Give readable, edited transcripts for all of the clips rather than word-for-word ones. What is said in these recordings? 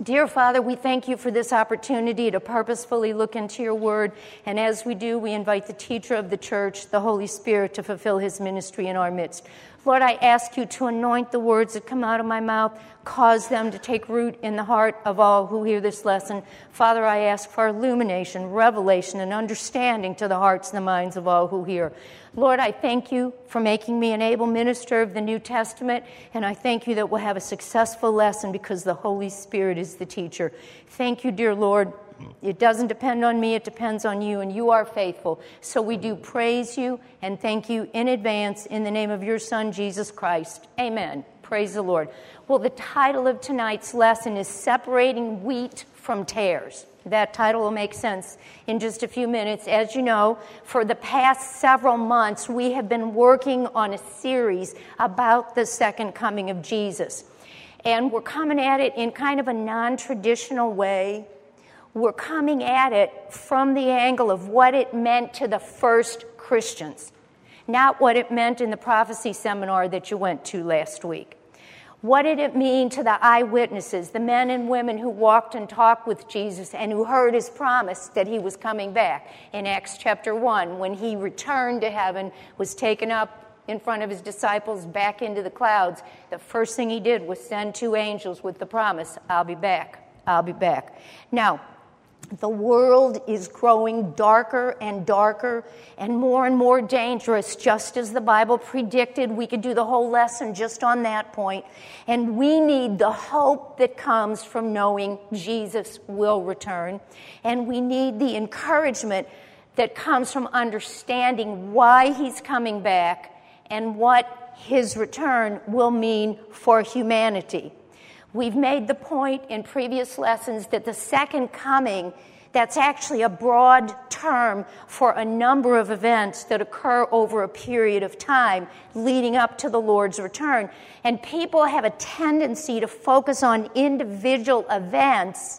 Dear Father, we thank you for this opportunity to purposefully look into your word. And as we do, we invite the teacher of the church, the Holy Spirit, to fulfill his ministry in our midst. Lord, I ask you to anoint the words that come out of my mouth, cause them to take root in the heart of all who hear this lesson. Father, I ask for illumination, revelation, and understanding to the hearts and the minds of all who hear. Lord, I thank you for making me an able minister of the New Testament, and I thank you that we'll have a successful lesson because the Holy Spirit is the teacher. Thank you, dear Lord. It doesn't depend on me, it depends on you, and you are faithful. So we do praise you and thank you in advance in the name of your Son, Jesus Christ. Amen. Praise the Lord. Well, the title of tonight's lesson is Separating Wheat from Tares. That title will make sense in just a few minutes. As you know, for the past several months, we have been working on a series about the second coming of Jesus. And we're coming at it in kind of a non-traditional way. We're coming at it from the angle of what it meant to the first Christians, not what it meant in the prophecy seminar that you went to last week. What did it mean to the eyewitnesses, the men and women who walked and talked with Jesus and who heard his promise that he was coming back? In Acts chapter 1, when he returned to heaven, was taken up in front of his disciples back into the clouds, the first thing he did was send two angels with the promise, I'll be back, I'll be back. Now, the world is growing darker and darker and more dangerous, just as the Bible predicted. We could do the whole lesson just on that point. And we need the hope that comes from knowing Jesus will return. And we need the encouragement that comes from understanding why he's coming back and what his return will mean for humanity. We've made the point in previous lessons that the second coming, that's actually a broad term for a number of events that occur over a period of time leading up to the Lord's return. And people have a tendency to focus on individual events,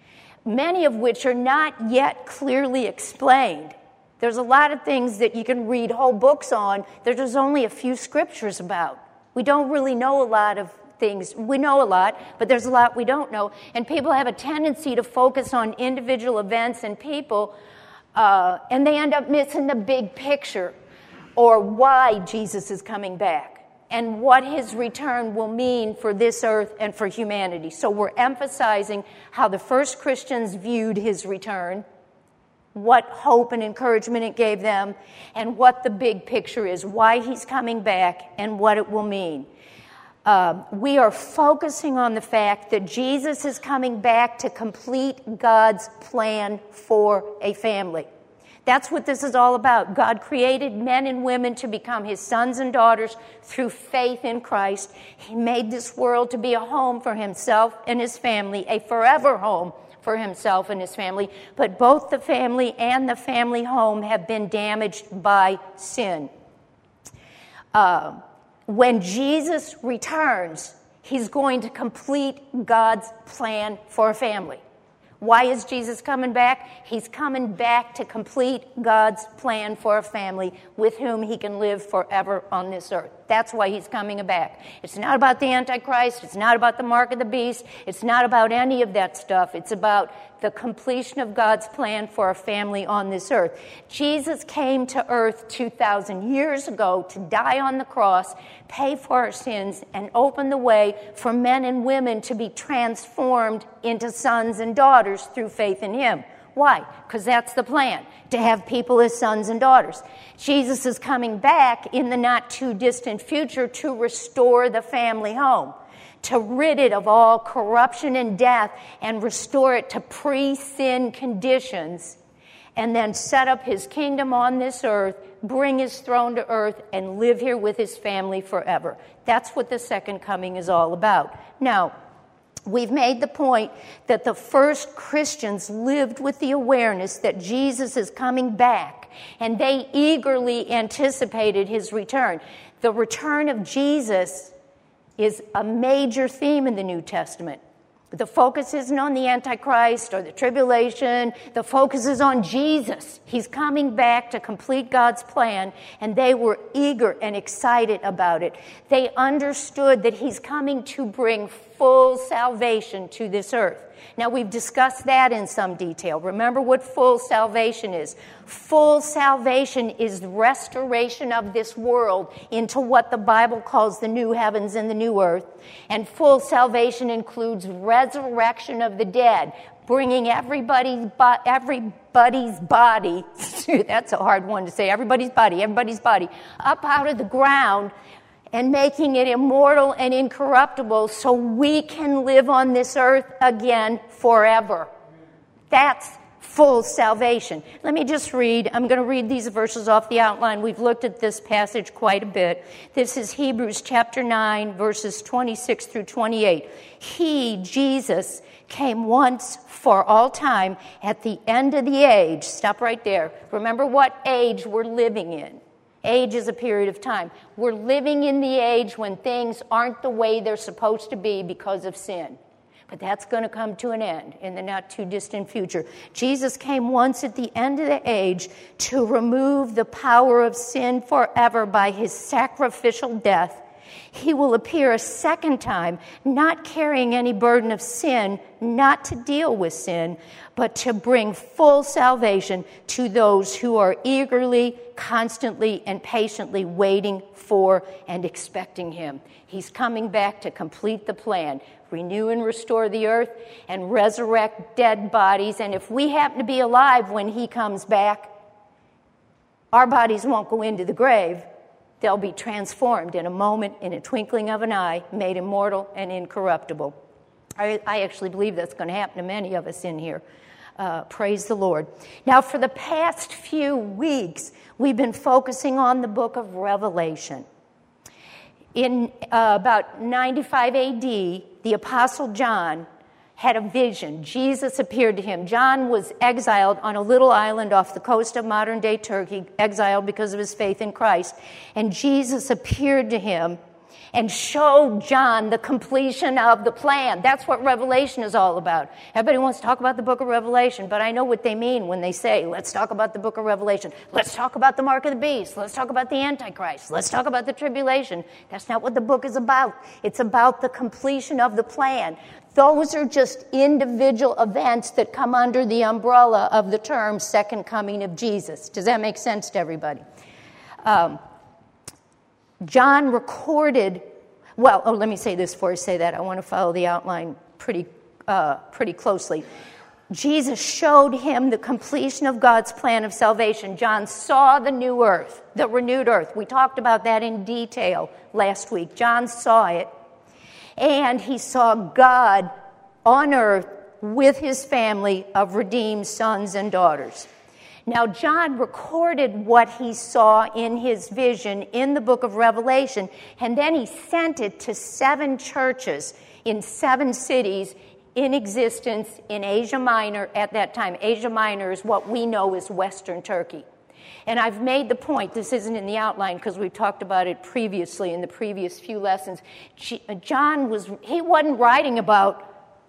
many of which are not yet clearly explained. There's a lot of things that you can read whole books on that there's only a few scriptures about. We don't really know a lot of things. We know a lot, but there's a lot we don't know. And people have a tendency to focus on individual events and people, and they end up missing the big picture, or why Jesus is coming back, and what his return will mean for this earth and for humanity. So we're emphasizing how the first Christians viewed his return, what hope and encouragement it gave them, and what the big picture is, why he's coming back, and what it will mean. We are focusing on the fact that Jesus is coming back to complete God's plan for a family. That's what this is all about. God created men and women to become his sons and daughters through faith in Christ. He made this world to be a home for himself and his family, a forever home for himself and his family. But both the family and the family home have been damaged by sin. When Jesus returns, he's going to complete God's plan for a family. Why is Jesus coming back? He's coming back to complete God's plan for a family with whom he can live forever on this earth. That's why he's coming back. It's not about the Antichrist. It's not about the mark of the beast. It's not about any of that stuff. It's about the completion of God's plan for a family on this earth. Jesus came to earth 2,000 years ago to die on the cross, pay for our sins, and open the way for men and women to be transformed into sons and daughters through faith in him. Why? Because that's the plan, to have people as sons and daughters. Jesus is coming back in the not-too-distant future to restore the family home, to rid it of all corruption and death and restore it to pre-sin conditions, and then set up his kingdom on this earth, bring his throne to earth, and live here with his family forever. That's what the second coming is all about. Now, we've made the point that the first Christians lived with the awareness that Jesus is coming back, and they eagerly anticipated his return. The return of Jesus is a major theme in the New Testament. The focus isn't on the Antichrist or the tribulation. The focus is on Jesus. He's coming back to complete God's plan, and they were eager and excited about it. They understood that he's coming to bring full salvation to this earth. Now, we've discussed that in some detail. Remember what full salvation is. Full salvation is restoration of this world into what the Bible calls the new heavens and the new earth. And full salvation includes resurrection of the dead, bringing everybody's body, that's a hard one to say, everybody's body, up out of the ground and making it immortal and incorruptible so we can live on this earth again forever. That's full salvation. Let me just read. I'm going to read these verses off the outline. We've looked at this passage quite a bit. This is Hebrews chapter 9, verses 26 through 28. He, Jesus, came once for all time at the end of the age. Stop right there. Remember what age we're living in. Age is a period of time. We're living in the age when things aren't the way they're supposed to be because of sin. But that's going to come to an end in the not too distant future. Jesus came once at the end of the age to remove the power of sin forever by his sacrificial death. He will appear a second time, not carrying any burden of sin, not to deal with sin, but to bring full salvation to those who are eagerly, constantly, and patiently waiting for and expecting him. He's coming back to complete the plan, renew and restore the earth, and resurrect dead bodies. And if we happen to be alive when he comes back, our bodies won't go into the grave. They'll be transformed in a moment, in a twinkling of an eye, made immortal and incorruptible. I actually believe that's going to happen to many of us in here. Praise the Lord. Now, for the past few weeks, we've been focusing on the book of Revelation. In about 95 AD, the Apostle John had a vision. Jesus appeared to him. John was exiled on a little island off the coast of modern-day Turkey, exiled because of his faith in Christ. And Jesus appeared to him and showed John the completion of the plan. That's what Revelation is all about. Everybody wants to talk about the book of Revelation, but I know what they mean when they say, let's talk about the book of Revelation. Let's talk about the mark of the beast. Let's talk about the Antichrist. Let's talk about the tribulation. That's not what the book is about. It's about the completion of the plan. Those are just individual events that come under the umbrella of the term second coming of Jesus. Does that make sense to everybody? John recorded, let me say this before I say that. I want to follow the outline pretty closely. Jesus showed him the completion of God's plan of salvation. John saw the new earth, the renewed earth. We talked about that in detail last week. John saw it. And he saw God on earth with his family of redeemed sons and daughters. Now, John recorded what he saw in his vision in the book of Revelation, and then he sent it to 7 churches in 7 cities in existence in Asia Minor at that time. Asia Minor is what we know as Western Turkey. And I've made the point, this isn't in the outline because we've talked about it previously in the previous few lessons. John wasn't writing about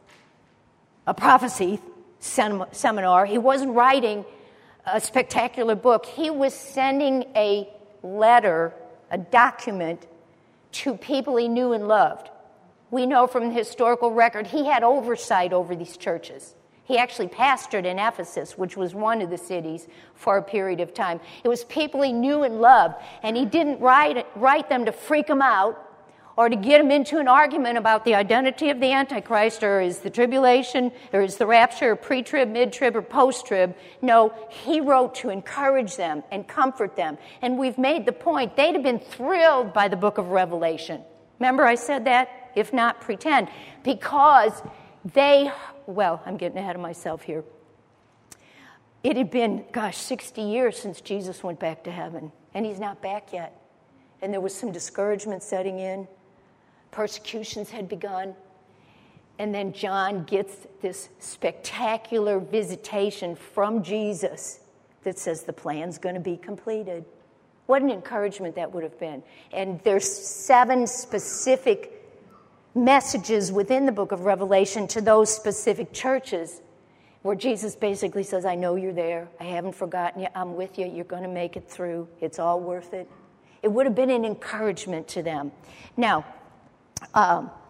a prophecy seminar. He wasn't writing a spectacular book. He was sending a letter, a document, to people he knew and loved. We know from the historical record he had oversight over these churches. He actually pastored in Ephesus, which was one of the cities, for a period of time. It was people he knew and loved, and he didn't write them to freak them out or to get them into an argument about the identity of the Antichrist, or is the tribulation, or is the rapture, pre-trib, mid-trib, or post-trib. No, he wrote to encourage them and comfort them. And we've made the point, they'd have been thrilled by the book of Revelation. Remember I said that? If not, pretend. Because I'm getting ahead of myself here. It had been, 60 years since Jesus went back to heaven, and he's not back yet. And there was some discouragement setting in. Persecutions had begun. And then John gets this spectacular visitation from Jesus that says the plan's going to be completed. What an encouragement that would have been. And there's 7 specific messages within the book of Revelation to those specific churches where Jesus basically says, I know you're there. I haven't forgotten you. I'm with you. You're going to make it through. It's all worth it. It would have been an encouragement to them. Now,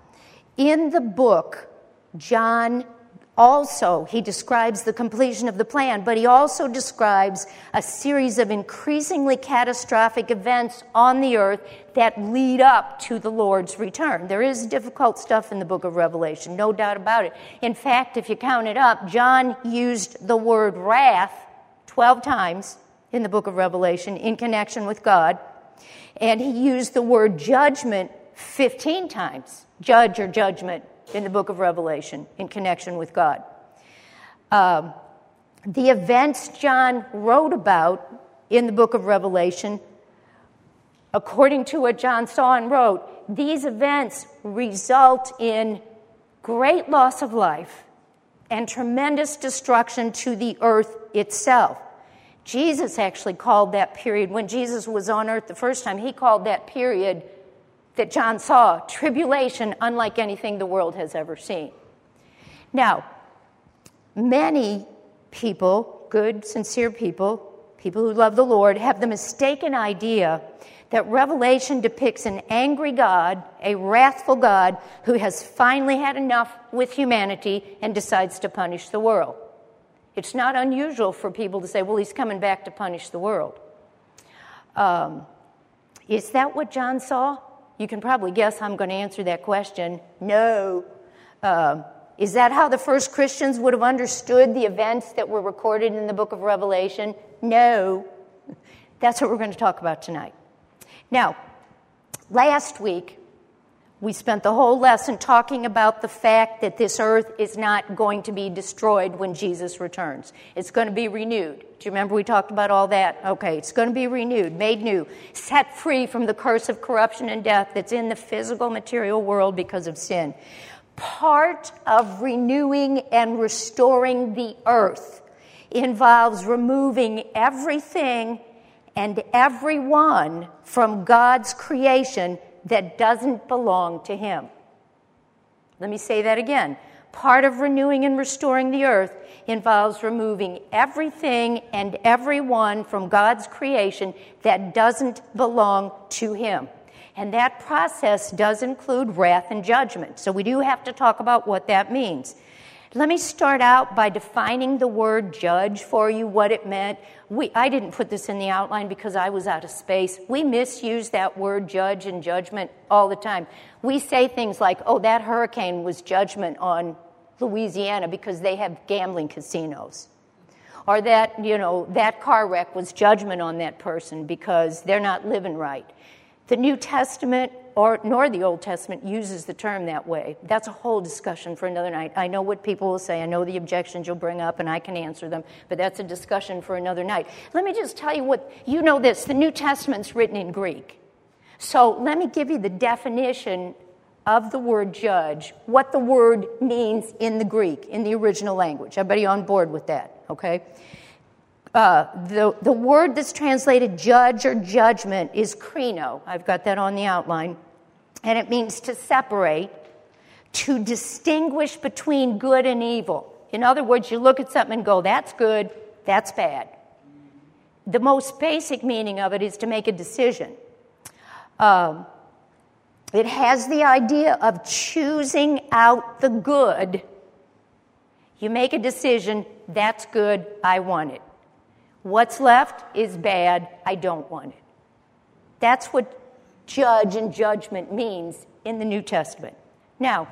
In the book, John also, he describes the completion of the plan, but he also describes a series of increasingly catastrophic events on the earth that lead up to the Lord's return. There is difficult stuff in the book of Revelation, no doubt about it. In fact, if you count it up, John used the word wrath 12 times in the book of Revelation in connection with God, and he used the word judgment 15 times, judge or judgment, in the book of Revelation in connection with God. The events John wrote about in the book of Revelation, according to what John saw and wrote, these events result in great loss of life and tremendous destruction to the earth itself. Jesus actually called that period, when Jesus was on earth the first time, he called that period that John saw tribulation unlike anything the world has ever seen. Now, many people, good, sincere people who love the Lord, have the mistaken idea that Revelation depicts an angry God, a wrathful God, who has finally had enough with humanity and decides to punish the world. It's not unusual for people to say, well, he's coming back to punish the world. Is that what John saw? You can probably guess I'm going to answer that question. No. Is that how the first Christians would have understood the events that were recorded in the book of Revelation? No. That's what we're going to talk about tonight. Now, last week, we spent the whole lesson talking about the fact that this earth is not going to be destroyed when Jesus returns. It's going to be renewed. Do you remember we talked about all that? Okay, it's going to be renewed, made new, set free from the curse of corruption and death that's in the physical material world because of sin. Part of renewing and restoring the earth involves removing everything and everyone from God's creation that doesn't belong to him. Let me say that again. Part of renewing and restoring the earth involves removing everything and everyone from God's creation that doesn't belong to him. And that process does include wrath and judgment. So we do have to talk about what that means. Let me start out by defining the word judge for you, what it meant. I didn't put this in the outline because I was out of space. We misuse that word judge and judgment all the time. We say things like, oh, that hurricane was judgment on Louisiana because they have gambling casinos. Or that, that car wreck was judgment on that person because they're not living right. The New Testament nor the Old Testament uses the term that way. That's a whole discussion for another night. I know what people will say. I know the objections you'll bring up, and I can answer them, but that's a discussion for another night. Let me just tell you this. The New Testament's written in Greek. So let me give you the definition of the word judge, what the word means in the Greek, in the original language. Everybody on board with that, okay? The word that's translated judge or judgment is krino. I've got that on the outline. And it means to separate, to distinguish between good and evil. In other words, you look at something and go, that's good, that's bad. The most basic meaning of it is to make a decision. It has the idea of choosing out the good. You make a decision, that's good, I want it. What's left is bad, I don't want it. That's what judge and judgment means in the New Testament. Now,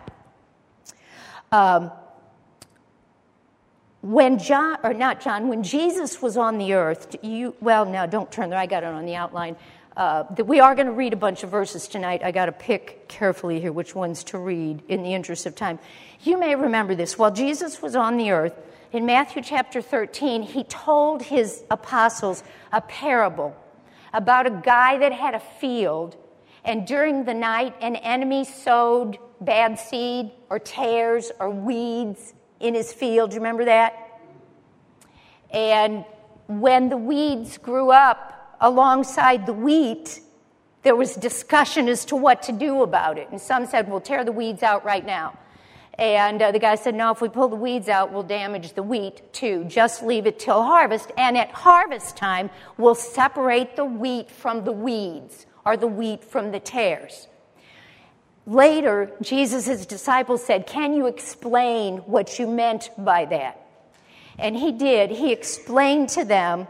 when Jesus was on the earth, don't turn there, I got it on the outline. We are going to read a bunch of verses tonight. I got to pick carefully here which ones to read in the interest of time. You may remember this. While Jesus was on the earth, in Matthew chapter 13, he told his apostles a parable about a guy that had a field, and during the night an enemy sowed bad seed or tares or weeds in his field. Do you remember that? And when the weeds grew up alongside the wheat, there was discussion as to what to do about it. And some said, we'll tear the weeds out right now. And the guy said, no, if we pull the weeds out, we'll damage the wheat too. Just leave it till harvest. And at harvest time, we'll separate the wheat from the weeds, or the wheat from the tares. Later, Jesus' disciples said, "Can you explain what you meant by that?" And he did. He explained to them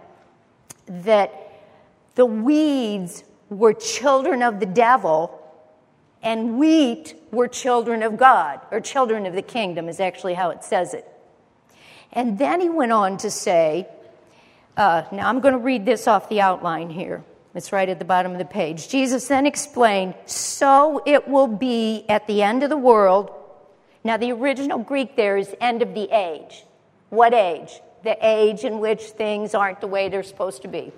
that the weeds were children of the devil and wheat were children of God, or children of the kingdom is actually how it says it. And then he went on to say, now I'm going to read this off the outline here. It's right at the bottom of the page. Jesus then explained, "So it will be at the end of the world." Now the original Greek there is end of the age. What age? The age in which things aren't the way they're supposed to be.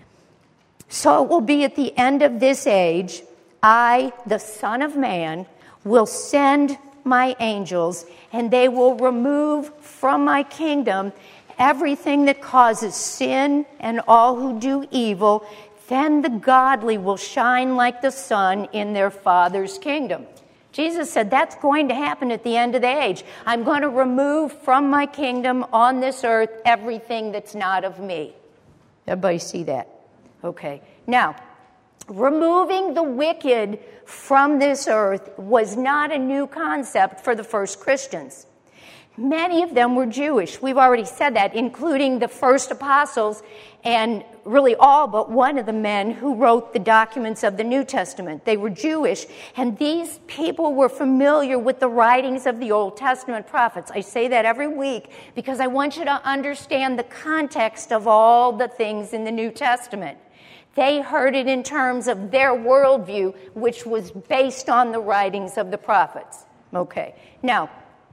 "So it will be at the end of this age, I, the Son of Man, will send my angels, and they will remove from my kingdom everything that causes sin and all who do evil. Then the godly will shine like the sun in their Father's kingdom." Jesus said that's going to happen at the end of the age. I'm going to remove from my kingdom on this earth everything that's not of me. Everybody see that? Okay. Now, removing the wicked from this earth was not a new concept for the first Christians. Many of them were Jewish. We've already said that, including the first apostles and really all but one of the men who wrote the documents of the New Testament. They were Jewish, and these people were familiar with the writings of the Old Testament prophets. I say that every week because I want you to understand the context of all the things in the New Testament. They heard it in terms of their worldview, which was based on the writings of the prophets. Okay, now,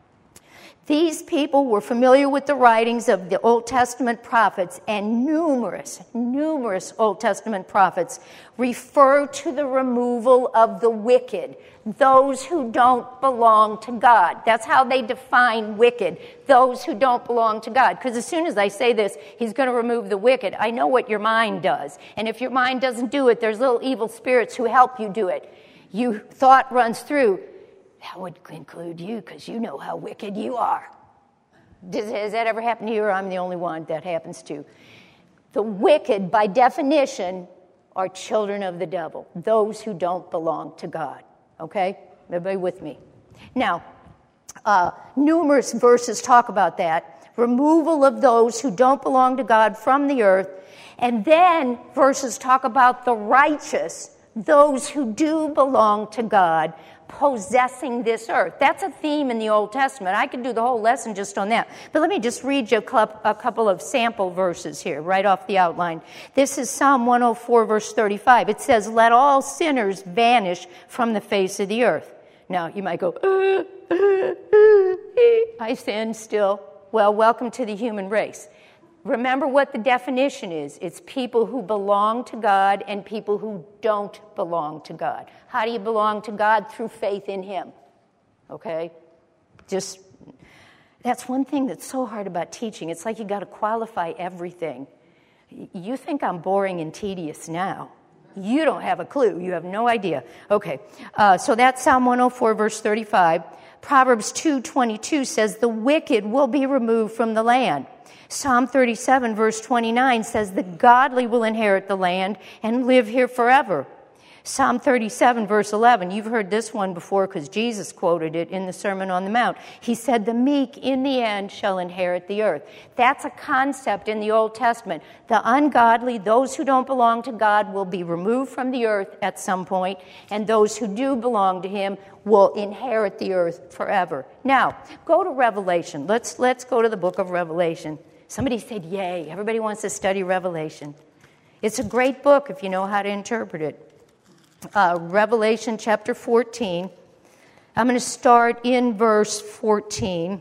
these people were familiar with the writings of the Old Testament prophets, and numerous Old Testament prophets refer to the removal of the wicked, those who don't belong to God. That's how they define wicked, those who don't belong to God. Because as soon as I say this, he's going to remove the wicked, I know what your mind does. And if your mind doesn't do it, there's little evil spirits who help you do it. Your thought runs through, that would include you because you know how wicked you are. Has that ever happened to you, or I'm the only one that happens to? The wicked, by definition, are children of the devil, those who don't belong to God. Okay? Everybody with me? Now, numerous verses talk about that. Removal of those who don't belong to God from the earth. And then verses talk about the righteous, those who do belong to God, possessing this earth. That's a theme in the Old Testament. I could do the whole lesson just on that. But let me just read you a couple of sample verses here, right off the outline. This is Psalm 104, verse 35. It says, "Let all sinners vanish from the face of the earth." Now, you might go, I sin still. Well, welcome to the human race. Remember what the definition is. It's people who belong to God and people who don't belong to God. How do you belong to God? Through faith in Him. Okay? That's one thing that's so hard about teaching. It's like you got to qualify everything. You think I'm boring and tedious now. You don't have a clue. You have no idea. Okay. So that's Psalm 104, verse 35. Proverbs 2:22 says, "The wicked will be removed from the land." Psalm 37, verse 29 says, "The godly will inherit the land and live here forever." Psalm 37, verse 11, you've heard this one before because Jesus quoted it in the Sermon on the Mount. He said, "The meek in the end shall inherit the earth." That's a concept in the Old Testament. The ungodly, those who don't belong to God, will be removed from the earth at some point, and those who do belong to Him will inherit the earth forever. Now, go to Revelation. Let's go to the book of Revelation. Somebody said, yay, everybody wants to study Revelation. It's a great book if you know how to interpret it. Revelation chapter 14. I'm going to start in verse 14.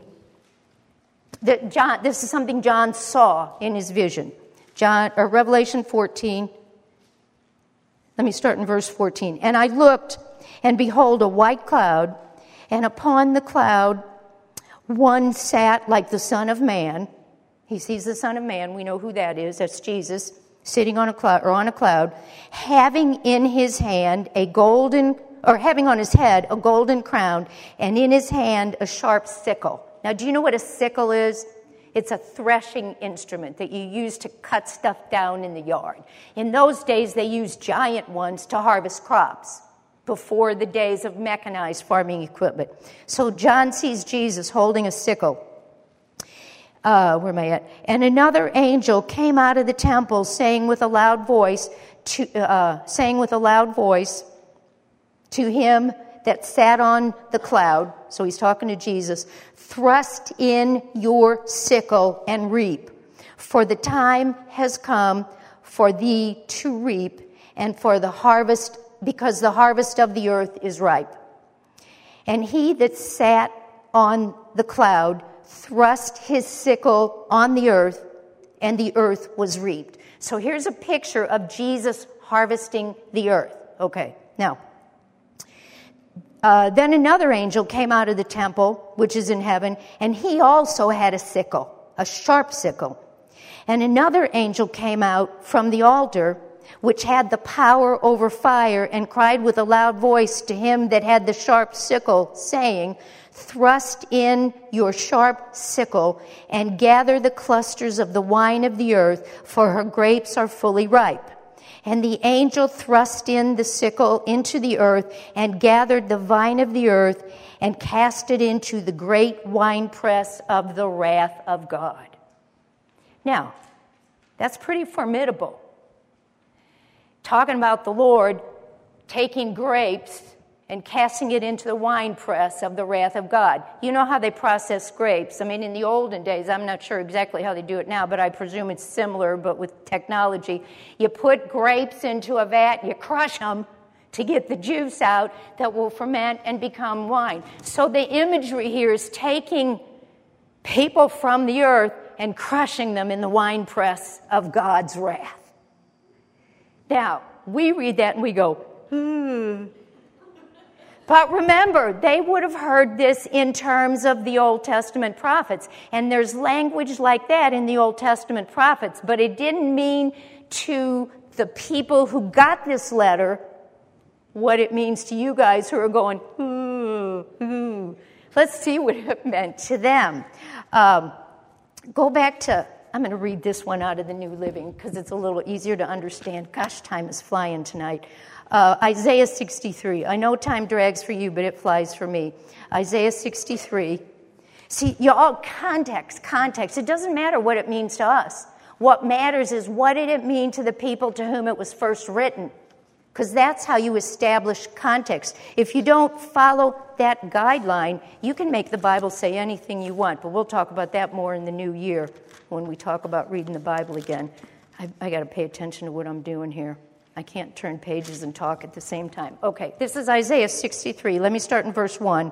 This is something John saw in his vision. Revelation 14. Let me start in verse 14. "And I looked, and behold, a white cloud, and upon the cloud one sat like the Son of Man." He sees the Son of Man. We know who that is. That's Jesus, sitting on a cloud, having in his hand having on his head a golden crown, and in his hand a sharp sickle. Now, do you know what a sickle is? It's a threshing instrument that you use to cut stuff down in the yard. In those days, they used giant ones to harvest crops. before the days of mechanized farming equipment. So John sees Jesus holding a sickle. Where am I at? And another angel came out of the temple, saying with a loud voice to him that sat on the cloud. So he's talking to Jesus. Thrust in your sickle and reap, for the time has come for thee to reap, and for the harvest, because the harvest of the earth is ripe. And he that sat on the cloud thrust his sickle on the earth, and the earth was reaped. So here's a picture of Jesus harvesting the earth. Okay, now, then another angel came out of the temple, which is in heaven, and he also had a sickle, a sharp sickle. And another angel came out from the altar, which had the power over fire, and cried with a loud voice to him that had the sharp sickle, saying, Thrust in your sharp sickle and gather the clusters of the wine of the earth, for her grapes are fully ripe. And the angel thrust in the sickle into the earth and gathered the vine of the earth and cast it into the great winepress of the wrath of God. Now, that's pretty formidable. Talking about the Lord taking grapes and casting it into the winepress of the wrath of God. You know how they process grapes. I mean, in the olden days, I'm not sure exactly how they do it now, but I presume it's similar, but with technology. You put grapes into a vat, you crush them to get the juice out that will ferment and become wine. So the imagery here is taking people from the earth and crushing them in the winepress of God's wrath. Now, we read that and we go, But remember, they would have heard this in terms of the Old Testament prophets. And there's language like that in the Old Testament prophets. But it didn't mean to the people who got this letter what it means to you guys who are going, Let's see what it meant to them. Go back to, I'm going to read this one out of the New Living because it's a little easier to understand. Gosh, time is flying tonight. Isaiah 63. I know time drags for you, but it flies for me. Isaiah 63. See, y'all, context. It doesn't matter what it means to us. What matters is what did it mean to the people to whom it was first written? Because that's how you establish context. If you don't follow that guideline, you can make the Bible say anything you want. But we'll talk about that more in the new year when we talk about reading the Bible again. I got to pay attention to what I'm doing here. I can't turn pages and talk at the same time. Okay, this is Isaiah 63. Let me start in verse 1.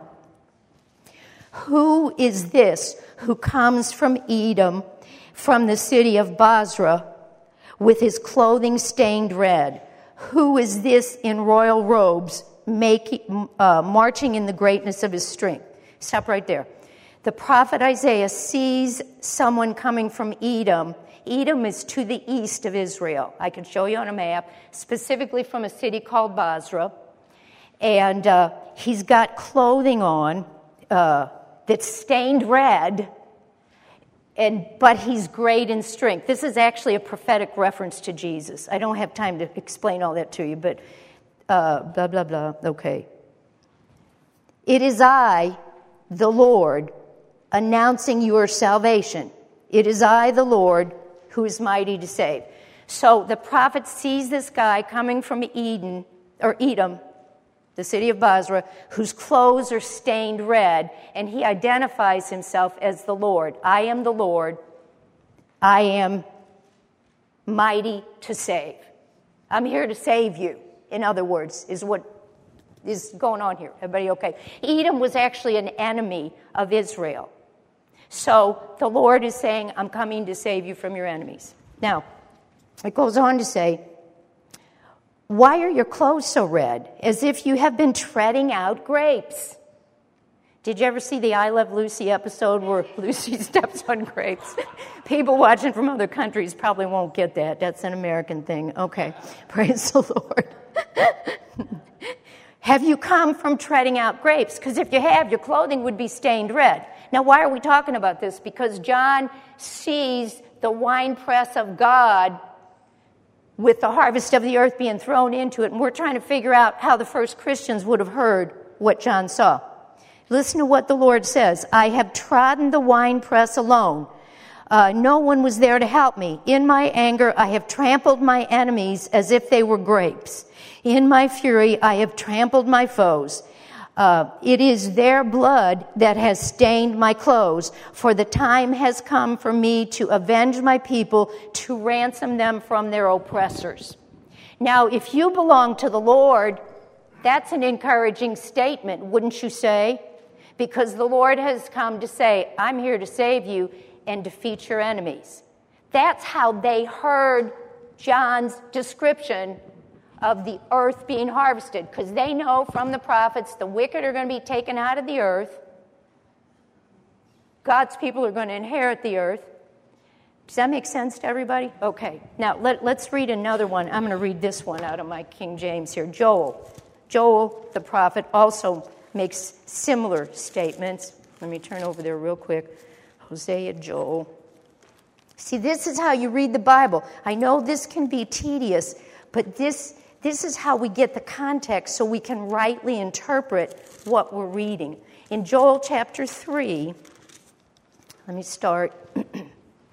Who is this who comes from Edom, from the city of Basra, with his clothing stained red? Who is this in royal robes, marching in the greatness of his strength? Stop right there. The prophet Isaiah sees someone coming from Edom. Edom is to the east of Israel. I can show you on a map, specifically from a city called Basra. And he's got clothing on that's stained red, but he's great in strength. This is actually a prophetic reference to Jesus. I don't have time to explain all that to you, but blah, blah, blah. Okay. It is I, the Lord, announcing your salvation. It is I, the Lord, who is mighty to save. So the prophet sees this guy coming from Edom, the city of Basra, whose clothes are stained red, and he identifies himself as the Lord. I am the Lord. I am mighty to save. I'm here to save you, in other words, is what is going on here. Everybody okay? Edom was actually an enemy of Israel. So the Lord is saying, I'm coming to save you from your enemies. Now, it goes on to say, why are your clothes so red? As if you have been treading out grapes. Did you ever see the I Love Lucy episode where Lucy steps on grapes? People watching from other countries probably won't get that. That's an American thing. Okay, praise the Lord. Have you come from treading out grapes? Because if you have, your clothing would be stained red. Now, why are we talking about this? Because John sees the winepress of God with the harvest of the earth being thrown into it, and we're trying to figure out how the first Christians would have heard what John saw. Listen to what the Lord says. I have trodden the winepress alone. No one was there to help me. In my anger, I have trampled my enemies as if they were grapes. In my fury, I have trampled my foes. It is their blood that has stained my clothes, for the time has come for me to avenge my people, to ransom them from their oppressors. Now, if you belong to the Lord, that's an encouraging statement, wouldn't you say? Because the Lord has come to say, I'm here to save you and defeat your enemies. That's how they heard John's description of the earth being harvested, because they know from the prophets the wicked are going to be taken out of the earth. God's people are going to inherit the earth. Does that make sense to everybody? Okay. Now, let's read another one. I'm going to read this one out of my King James here. Joel, the prophet, also makes similar statements. Let me turn over there real quick. Hosea, Joel. See, this is how you read the Bible. I know this can be tedious, but this is how we get the context so we can rightly interpret what we're reading. In Joel chapter 3, let me start. I'm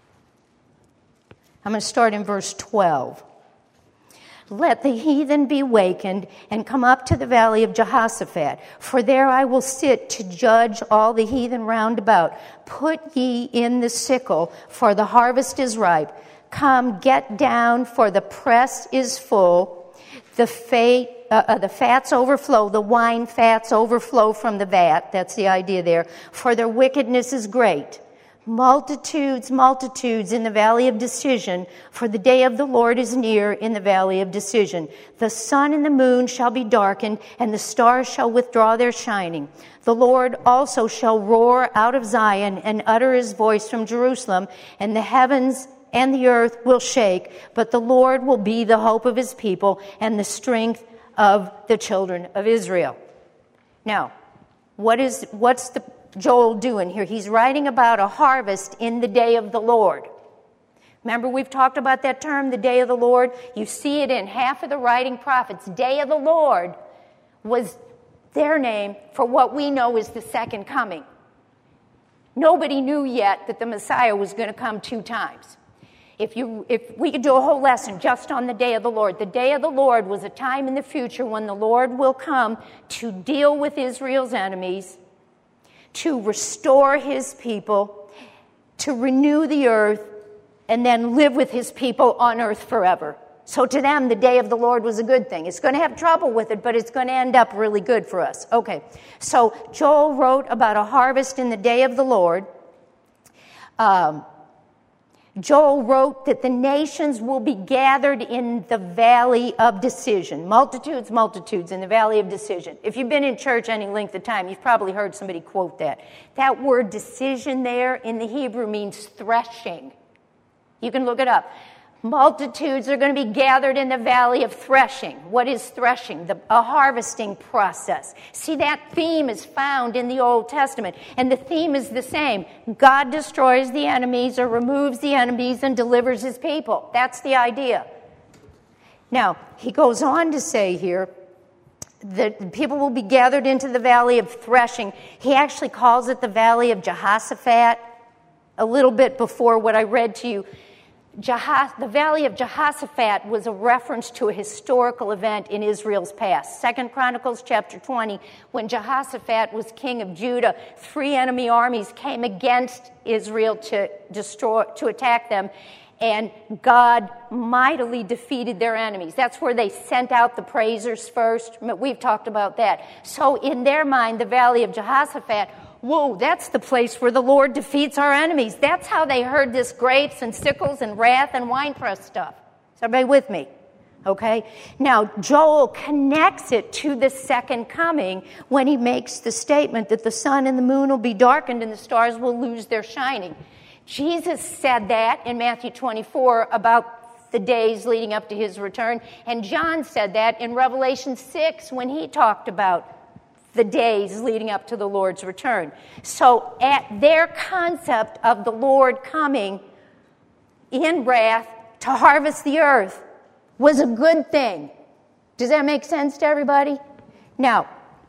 going to start in verse 12. Let the heathen be wakened and come up to the valley of Jehoshaphat, for there I will sit to judge all the heathen round about. Put ye in the sickle, for the harvest is ripe. Come, get down, for the press is full. The fats overflow, the wine fats overflow from the vat. That's the idea there. For their wickedness is great. Multitudes, multitudes in the valley of decision, for the day of the Lord is near in the valley of decision. The sun and the moon shall be darkened, and the stars shall withdraw their shining. The Lord also shall roar out of Zion and utter his voice from Jerusalem, and the heavens and the earth will shake, but the Lord will be the hope of his people and the strength of the children of Israel. Now, what's the Joel doing here? He's writing about a harvest in the day of the Lord. Remember, we've talked about that term, the day of the Lord? You see it in half of the writing prophets. Day of the Lord was their name for what we know is the second coming. Nobody knew yet that the Messiah was going to come 2 times. If we could do a whole lesson just on the day of the Lord. The day of the Lord was a time in the future when the Lord will come to deal with Israel's enemies, to restore his people, to renew the earth, and then live with his people on earth forever. So to them, the day of the Lord was a good thing. It's going to have trouble with it, but it's going to end up really good for us. Okay, so Joel wrote about a harvest in the day of the Lord. Joel wrote that the nations will be gathered in the valley of decision. Multitudes, multitudes in the valley of decision. If you've been in church any length of time, you've probably heard somebody quote that. That word decision there in the Hebrew means threshing. You can look it up. Multitudes are going to be gathered in the valley of threshing. What is threshing? A harvesting process. See, that theme is found in the Old Testament, and the theme is the same. God destroys the enemies or removes the enemies and delivers his people. That's the idea. Now, he goes on to say here that people will be gathered into the valley of threshing. He actually calls it the valley of Jehoshaphat a little bit before what I read to you. The valley of Jehoshaphat was a reference to a historical event in Israel's past. 2 Chronicles chapter 20, when Jehoshaphat was king of Judah, 3 enemy armies came against Israel to attack them, and God mightily defeated their enemies. That's where they sent out the praisers first. We've talked about that. So in their mind, the valley of Jehoshaphat, whoa, that's the place where the Lord defeats our enemies. That's how they heard this grapes and sickles and wrath and winepress stuff. Is everybody with me? Okay? Now, Joel connects it to the second coming when he makes the statement that the sun and the moon will be darkened and the stars will lose their shining. Jesus said that in Matthew 24 about the days leading up to his return, and John said that in Revelation 6 when he talked about the days leading up to the Lord's return. So at their concept of the Lord coming in wrath to harvest the earth, was a good thing. Does that make sense to everybody? Now,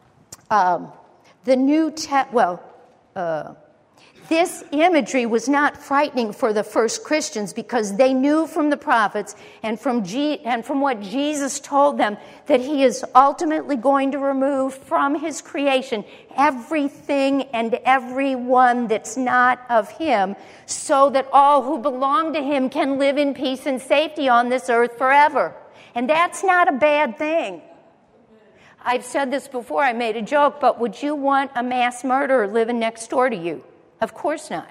this imagery was not frightening for the first Christians because they knew from the prophets and from what Jesus told them that he is ultimately going to remove from his creation everything and everyone that's not of him, so that all who belong to him can live in peace and safety on this earth forever. And that's not a bad thing. I've said this before, I made a joke, but would you want a mass murderer living next door to you? Of course not.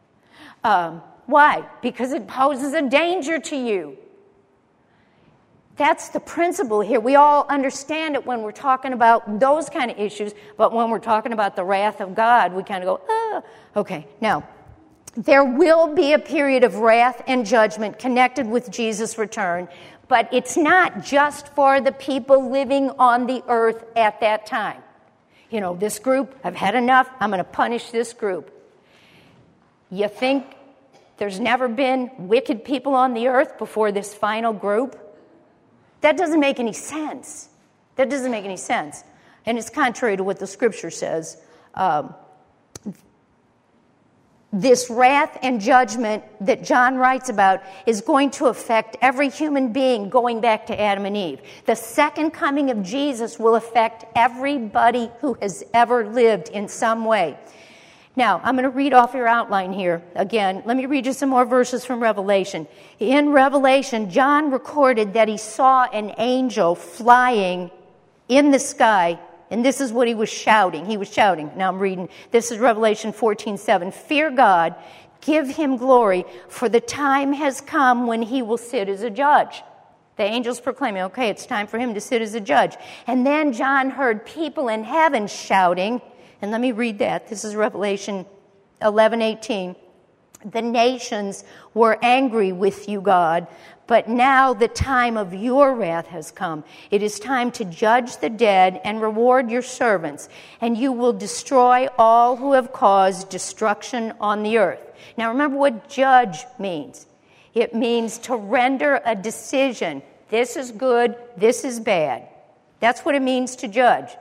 Why? Because it poses a danger to you. That's the principle here. We all understand it when we're talking about those kind of issues, but when we're talking about the wrath of God, we kind of go, ah. Okay, now, there will be a period of wrath and judgment connected with Jesus' return, but it's not just for the people living on the earth at that time. You know, this group, I've had enough, I'm going to punish this group. You think there's never been wicked people on the earth before this final group? That doesn't make any sense. That doesn't make any sense. And it's contrary to what the Scripture says. This wrath and judgment that John writes about is going to affect every human being going back to Adam and Eve. The second coming of Jesus will affect everybody who has ever lived in some way. Now, I'm going to read off your outline here again. Let me read you some more verses from Revelation. In Revelation, John recorded that he saw an angel flying in the sky, and this is what he was shouting. He was shouting. Now I'm reading. This is Revelation 14:7. Fear God, give him glory, for the time has come when he will sit as a judge. The angel's proclaiming, okay, it's time for him to sit as a judge. And then John heard people in heaven shouting, and let me read that. This is Revelation 11:18. The nations were angry with you, God, but now the time of your wrath has come. It is time to judge the dead and reward your servants, and you will destroy all who have caused destruction on the earth. Now remember what judge means. It means to render a decision. This is good, this is bad. That's what it means to judge.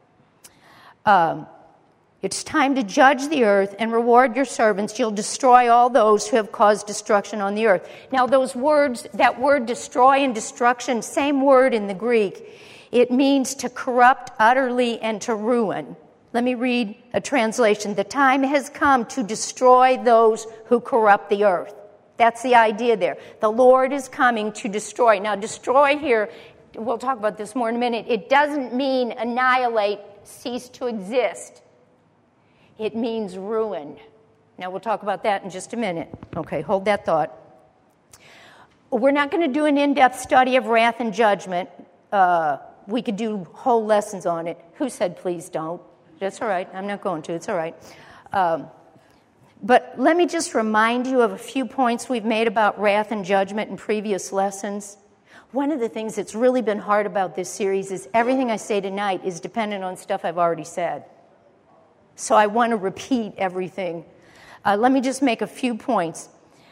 It's time to judge the earth and reward your servants. You'll destroy all those who have caused destruction on the earth. Now those words, that word destroy and destruction, same word in the Greek. It means to corrupt utterly and to ruin. Let me read a translation. The time has come to destroy those who corrupt the earth. That's the idea there. The Lord is coming to destroy. Now destroy here, we'll talk about this more in a minute. It doesn't mean annihilate, cease to exist. It means ruin. Now, we'll talk about that in just a minute. Okay, hold that thought. We're not going to do an in-depth study of wrath and judgment. We could do whole lessons on it. Who said please don't? That's all right. I'm not going to. It's all right. But let me just remind you of a few points we've made about wrath and judgment in previous lessons. One of the things that's really been hard about this series is everything I say tonight is dependent on stuff I've already said. So I want to repeat everything. Let me just make a few points.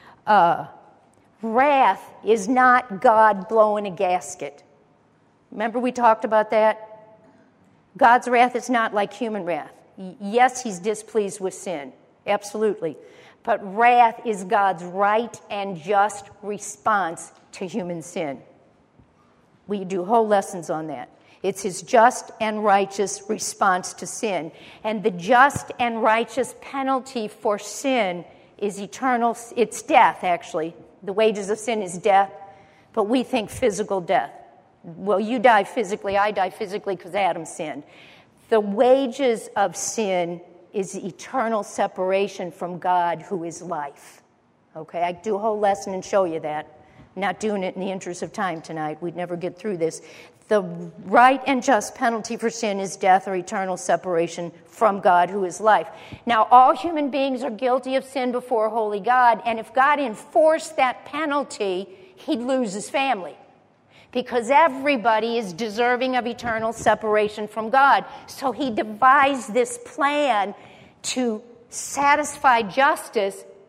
Wrath is not God blowing a gasket. Remember we talked about that? God's wrath is not like human wrath. Yes, he's displeased with sin. Absolutely. But wrath is God's right and just response to human sin. We do whole lessons on that. It's his just and righteous response to sin. And the just and righteous penalty for sin is eternal. It's death, actually. The wages of sin is death, but we think physical death. Well, you die physically, I die physically because Adam sinned. The wages of sin is eternal separation from God, who is life. Okay, I do a whole lesson and show you that. I'm not doing it in the interest of time tonight. We'd never get through this. The right and just penalty for sin is death or eternal separation from God, who is life. Now, all human beings are guilty of sin before a holy God, and if God enforced that penalty, he'd lose his family, because everybody is deserving of eternal separation from God. So he devised this plan to satisfy justice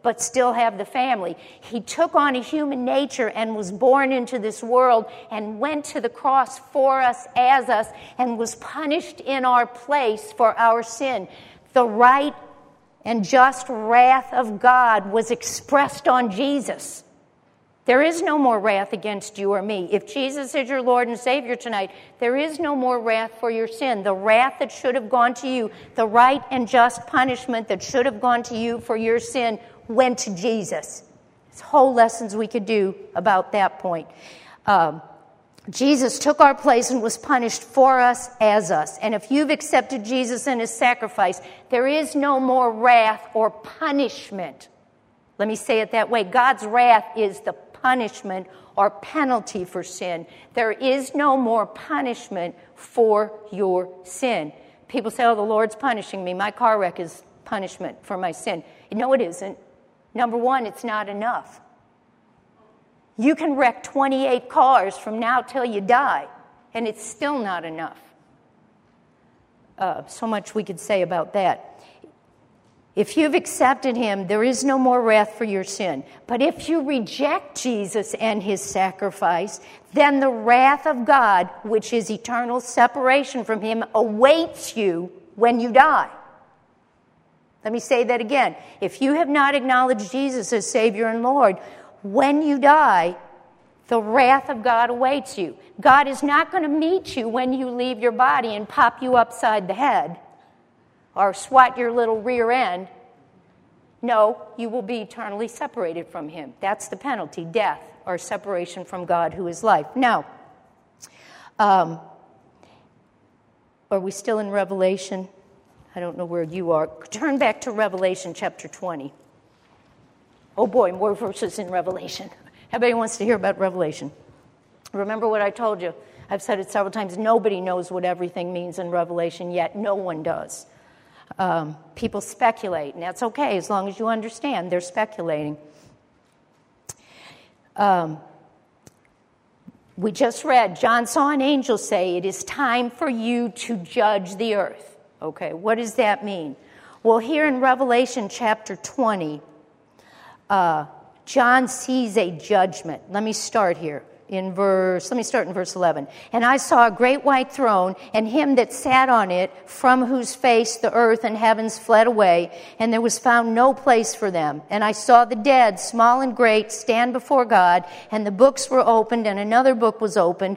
but still have the family. He took on a human nature and was born into this world and went to the cross for us, as us, and was punished in our place for our sin. The right and just wrath of God was expressed on Jesus. There is no more wrath against you or me. If Jesus is your Lord and Savior tonight, there is no more wrath for your sin. The wrath that should have gone to you, the right and just punishment that should have gone to you for your sin, went to Jesus. There's whole lessons we could do about that point. Jesus took our place and was punished for us, as us. And if you've accepted Jesus and his sacrifice, there is no more wrath or punishment. Let me say it that way. God's wrath is the punishment or penalty for sin. There is no more punishment for your sin. People say, oh, the Lord's punishing me. My car wreck is punishment for my sin. No, it isn't. Number one, it's not enough. You can wreck 28 cars from now till you die, and it's still not enough. So much we could say about that. If you've accepted him, there is no more wrath for your sin. But if you reject Jesus and his sacrifice, then the wrath of God, which is eternal separation from him, awaits you when you die. Let me say that again. If you have not acknowledged Jesus as Savior and Lord, when you die, the wrath of God awaits you. God is not going to meet you when you leave your body and pop you upside the head or swat your little rear end. No, you will be eternally separated from him. That's the penalty, death or separation from God who is life. Now, are we still in Revelation? I don't know where you are. Turn back to Revelation chapter 20. Oh boy, more verses in Revelation. Everybody wants to hear about Revelation. Remember what I told you. I've said it several times. Nobody knows what everything means in Revelation yet. No one does. People speculate, and that's okay as long as you understand they're speculating. We just read, John saw an angel say, it is time for you to judge the earth. Okay, what does that mean? Well, here in Revelation chapter 20, John sees a judgment. Let me start here. Let me start in verse 11. And I saw a great white throne, and him that sat on it, from whose face the earth and heavens fled away, and there was found no place for them. And I saw the dead, small and great, stand before God, and the books were opened, and another book was opened,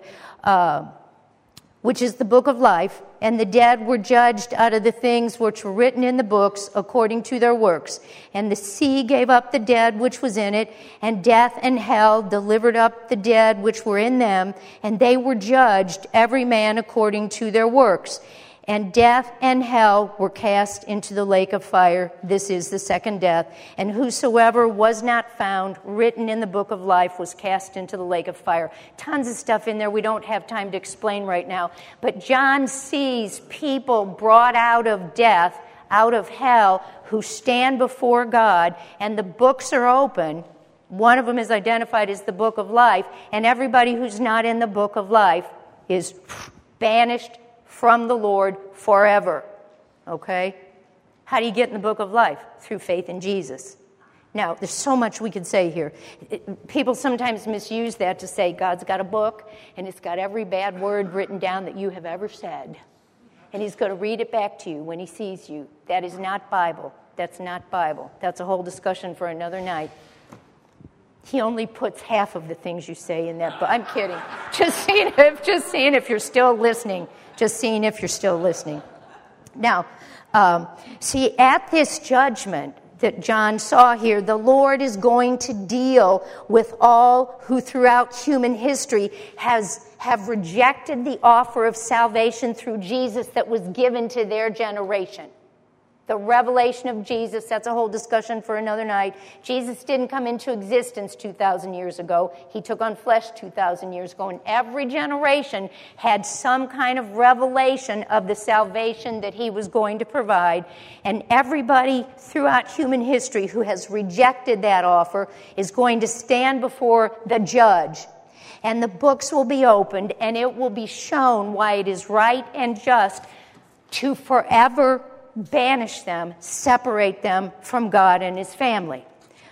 which is the book of life, and the dead were judged out of the things which were written in the books according to their works. And the sea gave up the dead which was in it, and death and hell delivered up the dead which were in them, and they were judged, every man according to their works. And death and hell were cast into the lake of fire. This is the second death. And whosoever was not found written in the book of life was cast into the lake of fire. Tons of stuff in there we don't have time to explain right now. But John sees people brought out of death, out of hell, who stand before God, and the books are open. One of them is identified as the book of life, and everybody who's not in the book of life is banished from the Lord forever. Okay? How do you get in the book of life? Through faith in Jesus. Now, there's so much we could say here. People sometimes misuse that to say God's got a book and it's got every bad word written down that you have ever said. And he's going to read it back to you when he sees you. That is not Bible. That's not Bible. That's a whole discussion for another night. He only puts half of the things you say in that book. I'm kidding. Just seeing if you're still listening. Just seeing if you're still listening. Now, see, at this judgment that John saw here, the Lord is going to deal with all who throughout human history have rejected the offer of salvation through Jesus that was given to their generation. The revelation of Jesus, that's a whole discussion for another night. Jesus didn't come into existence 2,000 years ago. He took on flesh 2,000 years ago. And every generation had some kind of revelation of the salvation that he was going to provide. And everybody throughout human history who has rejected that offer is going to stand before the judge. And the books will be opened, and it will be shown why it is right and just to forever banish them, separate them from God and his family.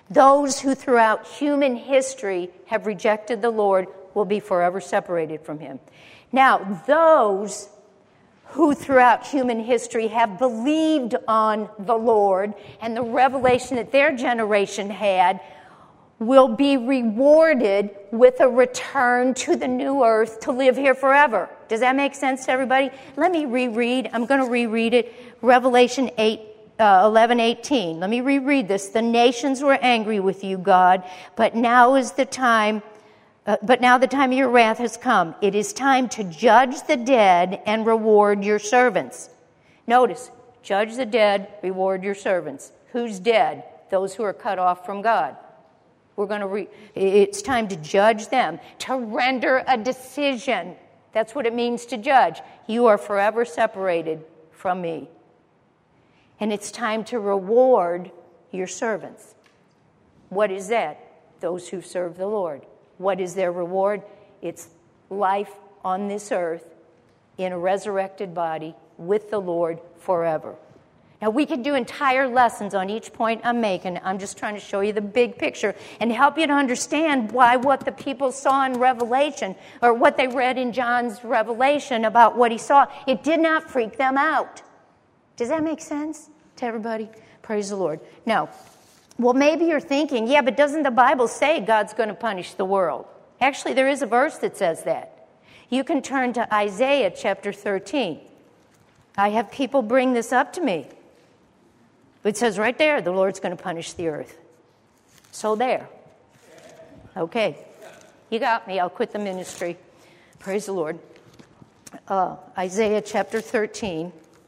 Those who throughout human history have rejected the Lord will be forever separated from him. Now, those who throughout human history have believed on the Lord and the revelation that their generation had will be rewarded with a return to the new earth to live here forever. Does that make sense to everybody? Let me reread. I'm going to reread it. Revelation 11:18. Let me reread this. The nations were angry with you, God, but now the time of your wrath has come. It is time to judge the dead and reward your servants. Notice, judge the dead, reward your servants. Who's dead? Those who are cut off from God. It's time to judge them, to render a decision. That's what it means to judge. You are forever separated from me. And it's time to reward your servants. What is that? Those who serve the Lord. What is their reward? It's life on this earth in a resurrected body with the Lord forever. Now, we could do entire lessons on each point I'm making. I'm just trying to show you the big picture and help you to understand why what the people saw in Revelation, or what they read in John's Revelation about what he saw, it did not freak them out. Does that make sense to everybody? Praise the Lord. Now, well, maybe you're thinking, yeah, but doesn't the Bible say God's going to punish the world? Actually, there is a verse that says that. You can turn to Isaiah chapter 13. I have people bring this up to me. It says right there, the Lord's going to punish the earth. So there. Okay. You got me. I'll quit the ministry. Praise the Lord. Isaiah chapter 13.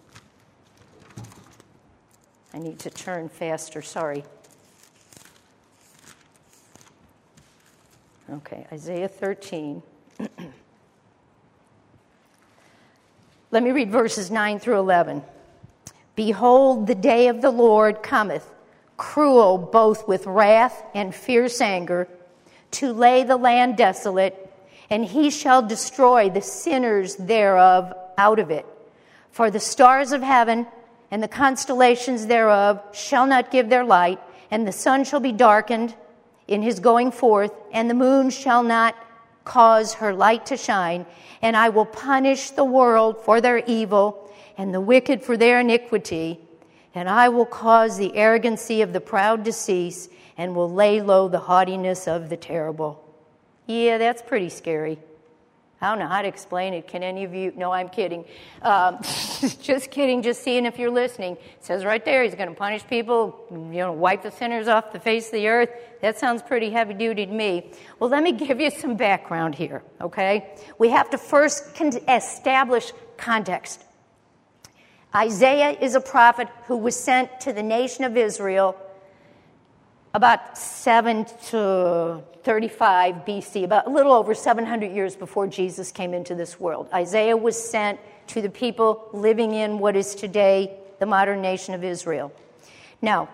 I need to turn faster. Sorry. Okay, Isaiah 13. Let me read verses 9 through 11. Behold, the day of the Lord cometh, cruel both with wrath and fierce anger, to lay the land desolate, and he shall destroy the sinners thereof out of it. For the stars of heaven and the constellations thereof shall not give their light, and the sun shall be darkened in his going forth, and the moon shall not cause her light to shine. And I will punish the world for their evil, and the wicked for their iniquity. And I will cause the arrogancy of the proud to cease, and will lay low the haughtiness of the terrible. Yeah, that's pretty scary. I don't know how to explain it. Can any of you? No, I'm kidding. Just kidding, just seeing if you're listening. It says right there, he's going to punish people, wipe the sinners off the face of the earth. That sounds pretty heavy-duty to me. Well, let me give you some background here, okay? We have to first establish context. Isaiah is a prophet who was sent to the nation of Israel about 7 to 35 BC, about a little over 700 years before Jesus came into this world. Isaiah was sent to the people living in what is today the modern nation of Israel. Now,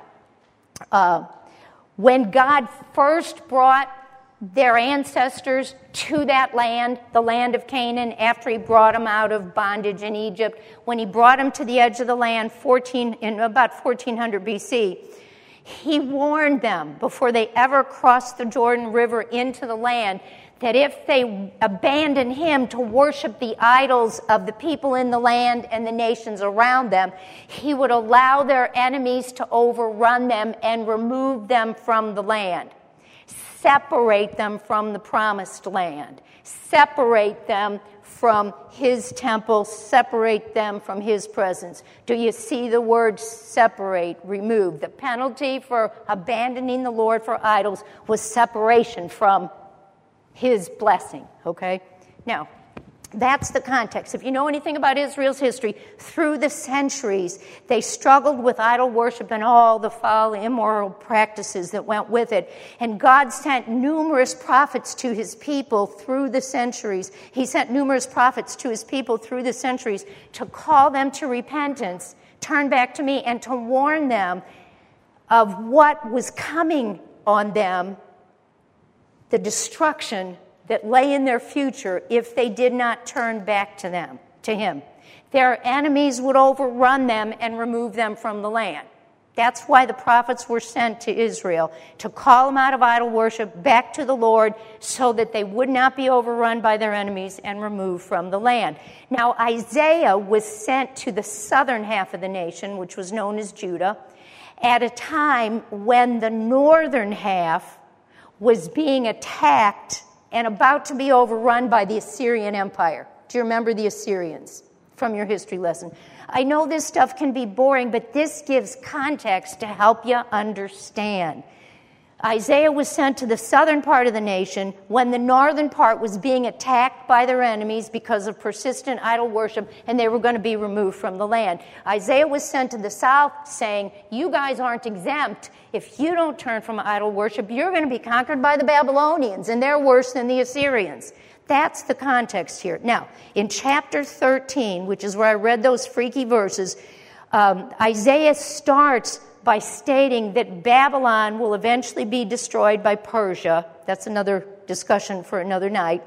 when God first brought their ancestors to that land, the land of Canaan, after he brought them out of bondage in Egypt, when he brought them to the edge of the land in about 1400 BC, he warned them before they ever crossed the Jordan River into the land that if they abandoned him to worship the idols of the people in the land and the nations around them, he would allow their enemies to overrun them and remove them from the land. Separate them from the promised land. Separate them from his temple. Separate them from his presence. Do you see the word separate, remove? The penalty for abandoning the Lord for idols was separation from his blessing, okay? Now, that's the context. If you know anything about Israel's history, through the centuries, they struggled with idol worship and all the foul, immoral practices that went with it. And God sent numerous prophets to his people through the centuries. He sent numerous prophets to his people through the centuries to call them to repentance, turn back to me, and to warn them of what was coming on them, the destruction that lay in their future if they did not turn back to him. Their enemies would overrun them and remove them from the land. That's why the prophets were sent to Israel, to call them out of idol worship back to the Lord so that they would not be overrun by their enemies and removed from the land. Now, Isaiah was sent to the southern half of the nation, which was known as Judah, at a time when the northern half was being attacked and about to be overrun by the Assyrian Empire. Do you remember the Assyrians from your history lesson? I know this stuff can be boring, but this gives context to help you understand. Isaiah was sent to the southern part of the nation when the northern part was being attacked by their enemies because of persistent idol worship, and they were going to be removed from the land. Isaiah was sent to the south saying, you guys aren't exempt. If you don't turn from idol worship, you're going to be conquered by the Babylonians, and they're worse than the Assyrians. That's the context here. Now, in chapter 13, which is where I read those freaky verses, Isaiah starts by stating that Babylon will eventually be destroyed by Persia. That's another discussion for another night.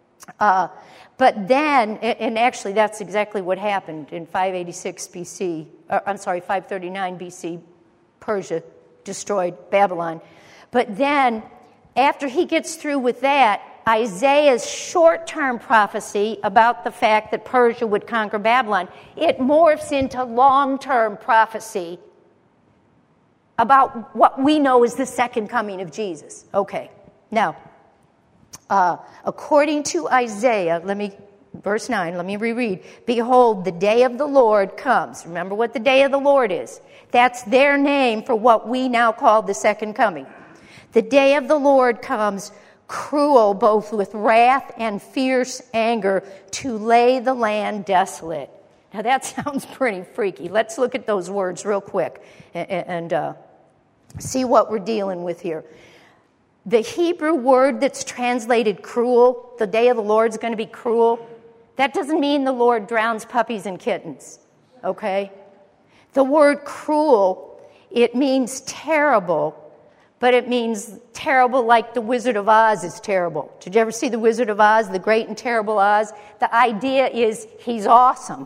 But then, and actually that's exactly what happened in 586 BC, 539 BC, Persia destroyed Babylon. But then, after he gets through with that, Isaiah's short-term prophecy about the fact that Persia would conquer Babylon, it morphs into long-term prophecy about what we know is the second coming of Jesus. Okay, now, according to Isaiah, verse 9, let me reread. Behold, the day of the Lord comes. Remember what the day of the Lord is. That's their name for what we now call the second coming. The day of the Lord comes, cruel both with wrath and fierce anger, to lay the land desolate. Now that sounds pretty freaky. Let's look at those words real quick and see what we're dealing with here. The Hebrew word that's translated cruel, the day of the Lord's going to be cruel, that doesn't mean the Lord drowns puppies and kittens, okay? The word cruel, it means terrible, but it means terrible like the Wizard of Oz is terrible. Did you ever see the Wizard of Oz, the great and terrible Oz? The idea is he's awesome.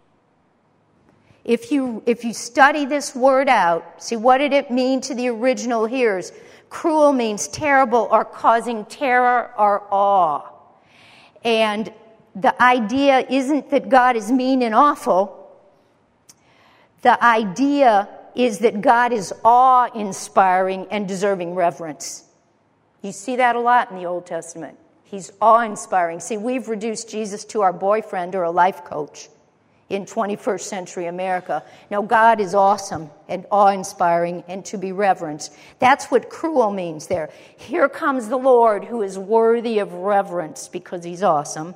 If you study this word out, see what did it mean to the original hearers? Cruel means terrible or causing terror or awe. And the idea isn't that God is mean and awful. The idea is that God is awe-inspiring and deserving reverence. You see that a lot in the Old Testament. He's awe-inspiring. See, we've reduced Jesus to our boyfriend or a life coach in 21st century America. Now, God is awesome and awe-inspiring and to be reverenced. That's what cruel means there. Here comes the Lord who is worthy of reverence because he's awesome.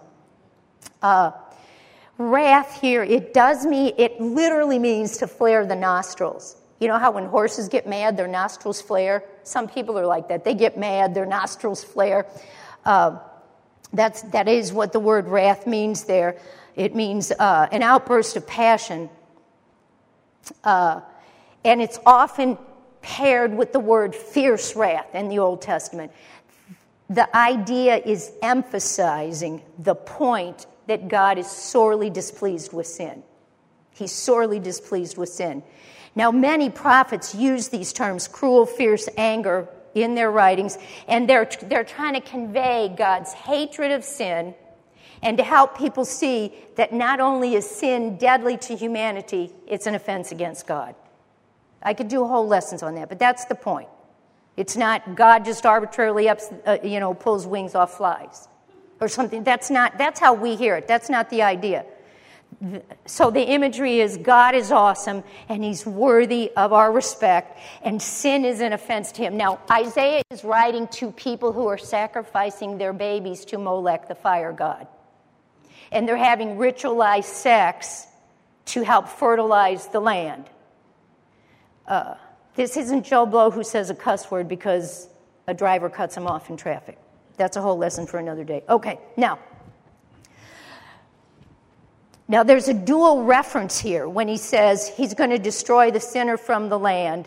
Wrath here, it literally means to flare the nostrils. You know how when horses get mad, their nostrils flare? Some people are like that. They get mad, their nostrils flare. That is what the word wrath means there. It means an outburst of passion. And it's often paired with the word fierce wrath in the Old Testament. The idea is emphasizing the point that God is sorely displeased with sin. He's sorely displeased with sin. Now, many prophets use these terms, cruel, fierce, anger, in their writings, and they're trying to convey God's hatred of sin and to help people see that not only is sin deadly to humanity, it's an offense against God. I could do whole lessons on that, but that's the point. It's not God just arbitrarily pulls wings off flies or something. That's how we hear it. That's not the idea. So the imagery is God is awesome and he's worthy of our respect, and sin is an offense to him. Now, Isaiah is writing to people who are sacrificing their babies to Molech, the fire god. And they're having ritualized sex to help fertilize the land. This isn't Joe Blow who says a cuss word because a driver cuts him off in traffic. That's a whole lesson for another day. Okay, now there's a dual reference here when he says he's going to destroy the sinner from the land.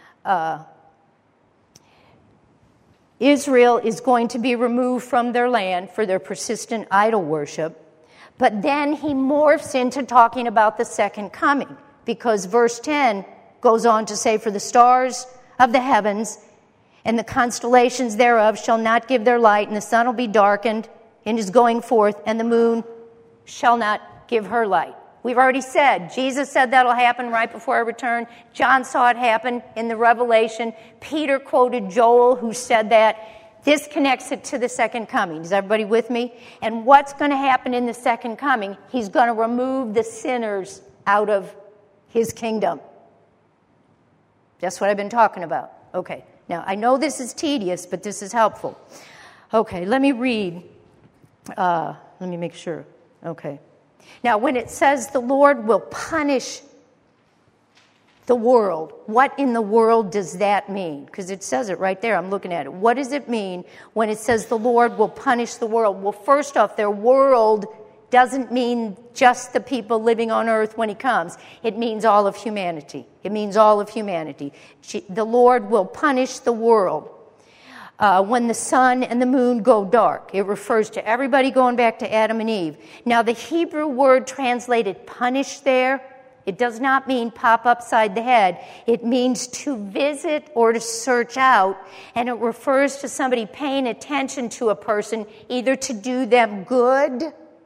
Israel is going to be removed from their land for their persistent idol worship. But then he morphs into talking about the second coming, because verse 10 goes on to say, for the stars of the heavens and the constellations thereof shall not give their light, and the sun will be darkened in his going forth, and the moon shall not give her light. We've already said, Jesus said that'll happen right before I return. John saw it happen in the Revelation. Peter quoted Joel, who said that. This connects it to the second coming. Is everybody with me? And what's going to happen in the second coming? He's going to remove the sinners out of his kingdom. That's what I've been talking about. Okay. Now, I know this is tedious, but this is helpful. Okay, let me read. Let me make sure. Okay. Now, when it says the Lord will punish the world, what in the world does that mean? Because it says it right there. I'm looking at it. What does it mean when it says the Lord will punish the world? Well, first off, their world doesn't mean just the people living on earth when he comes. It means all of humanity. It means all of humanity. The Lord will punish the world. When the sun and the moon go dark, it refers to everybody going back to Adam and Eve. Now, the Hebrew word translated punish there, it does not mean pop upside the head. It means to visit or to search out, and it refers to somebody paying attention to a person, either to do them good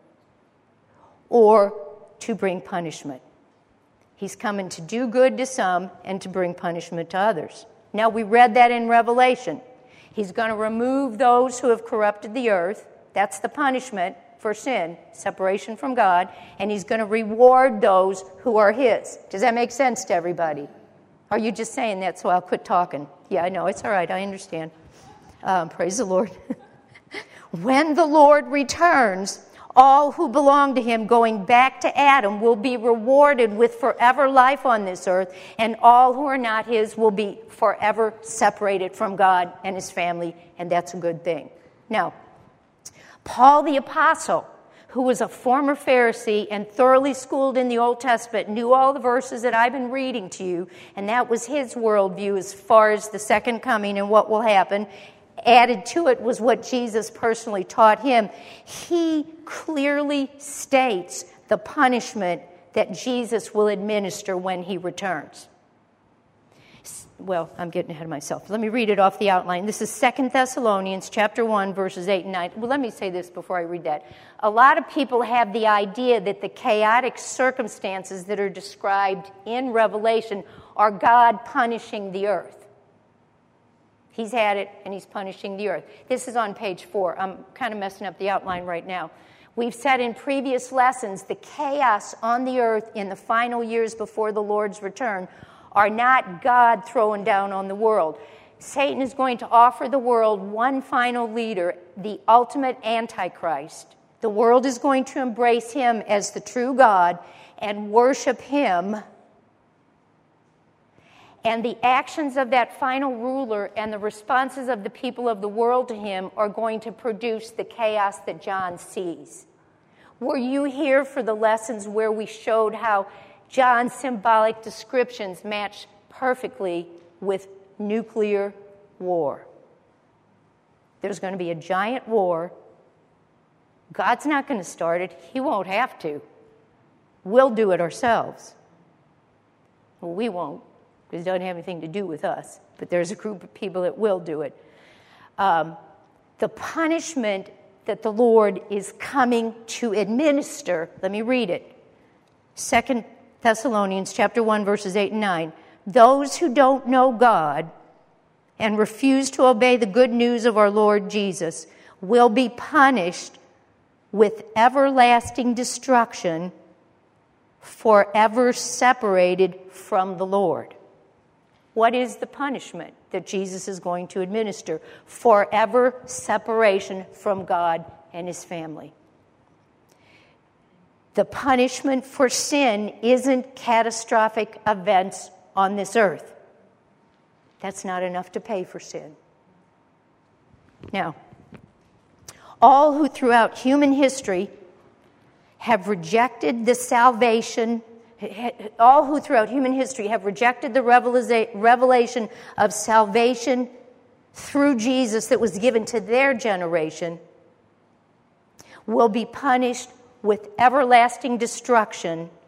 or to bring punishment. He's coming to do good to some and to bring punishment to others. Now, we read that in Revelation. He's going to remove those who have corrupted the earth. That's the punishment for sin, separation from God. And he's going to reward those who are his. Does that make sense to everybody? Are you just saying that so I'll quit talking? Yeah, I know. It's all right. I understand. Praise the Lord. When the Lord returns, all who belong to him, going back to Adam, will be rewarded with forever life on this earth, and all who are not his will be forever separated from God and his family, and that's a good thing. Now, Paul the Apostle, who was a former Pharisee and thoroughly schooled in the Old Testament, knew all the verses that I've been reading to you, and that was his worldview as far as the second coming and what will happen. Added to it was what Jesus personally taught him. He clearly states the punishment that Jesus will administer when he returns. Well, I'm getting ahead of myself. Let me read it off the outline. This is 2 Thessalonians chapter 1, verses 8 and 9. Well, let me say this before I read that. A lot of people have the idea that the chaotic circumstances that are described in Revelation are God punishing the earth. He's had it, and he's punishing the earth. This is on page 4. I'm kind of messing up the outline right now. We've said in previous lessons the chaos on the earth in the final years before the Lord's return are not God throwing down on the world. Satan is going to offer the world one final leader, the ultimate Antichrist. The world is going to embrace him as the true God and worship him. And the actions of that final ruler and the responses of the people of the world to him are going to produce the chaos that John sees. Were you here for the lessons where we showed how John's symbolic descriptions match perfectly with nuclear war? There's going to be a giant war. God's not going to start it. He won't have to. We'll do it ourselves. Well, we won't, because it doesn't have anything to do with us. But there's a group of people that will do it. The punishment that the Lord is coming to administer, let me read it. 2 Thessalonians chapter 1, verses 8 and 9. Those who don't know God and refuse to obey the good news of our Lord Jesus will be punished with everlasting destruction, forever separated from the Lord. What is the punishment that Jesus is going to administer? Forever separation from God and his family. The punishment for sin isn't catastrophic events on this earth. That's not enough to pay for sin. Now, all who throughout human history have rejected the salvation, all who throughout human history have rejected the revelation of salvation through Jesus that was given to their generation will be punished with everlasting destruction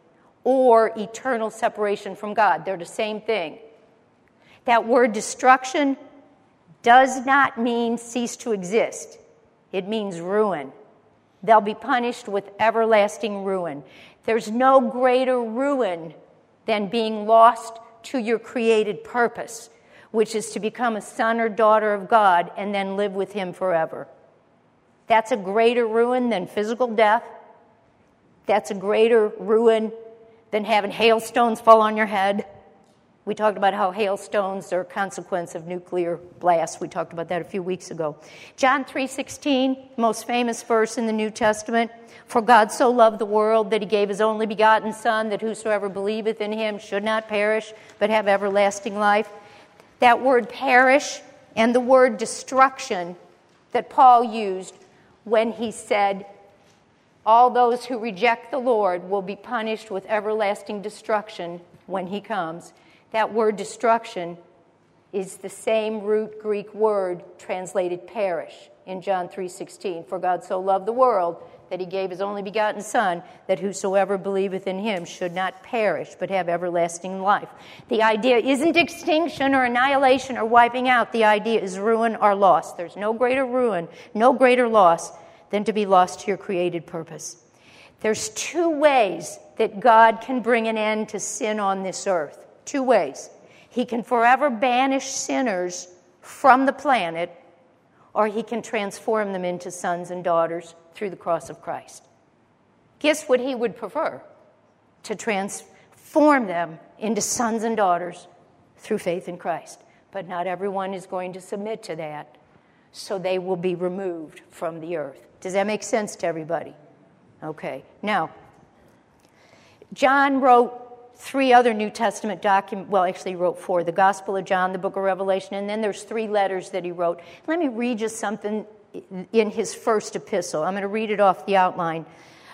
or eternal separation from God. They're the same thing. That word destruction does not mean cease to exist. It means ruin. They'll be punished with everlasting ruin. There's no greater ruin than being lost to your created purpose, which is to become a son or daughter of God and then live with Him forever. That's a greater ruin than physical death. That's a greater ruin than having hailstones fall on your head. We talked about how hailstones are a consequence of nuclear blasts. We talked about that a few weeks ago. John 3:16, most famous verse in the New Testament. For God so loved the world that He gave His only begotten Son, that whosoever believeth in Him should not perish, but have everlasting life. That word perish and the word destruction that Paul used when he said, all those who reject the Lord will be punished with everlasting destruction when He comes. That word destruction is the same root Greek word translated perish in John 3:16. For God so loved the world that He gave His only begotten Son, that whosoever believeth in Him should not perish, but have everlasting life. The idea isn't extinction or annihilation or wiping out. The idea is ruin or loss. There's no greater ruin, no greater loss than to be lost to your created purpose. There's two ways that God can bring an end to sin on this earth. Two ways. He can forever banish sinners from the planet, or He can transform them into sons and daughters through the cross of Christ. Guess what He would prefer? To transform them into sons and daughters through faith in Christ. But not everyone is going to submit to that, so they will be removed from the earth. Does that make sense to everybody? Okay. Now, John wrote 3 other New Testament documents. Well, actually he wrote 4. The Gospel of John, the book of Revelation, and then there's 3 letters that he wrote. Let me read you something in his first epistle. I'm going to read it off the outline.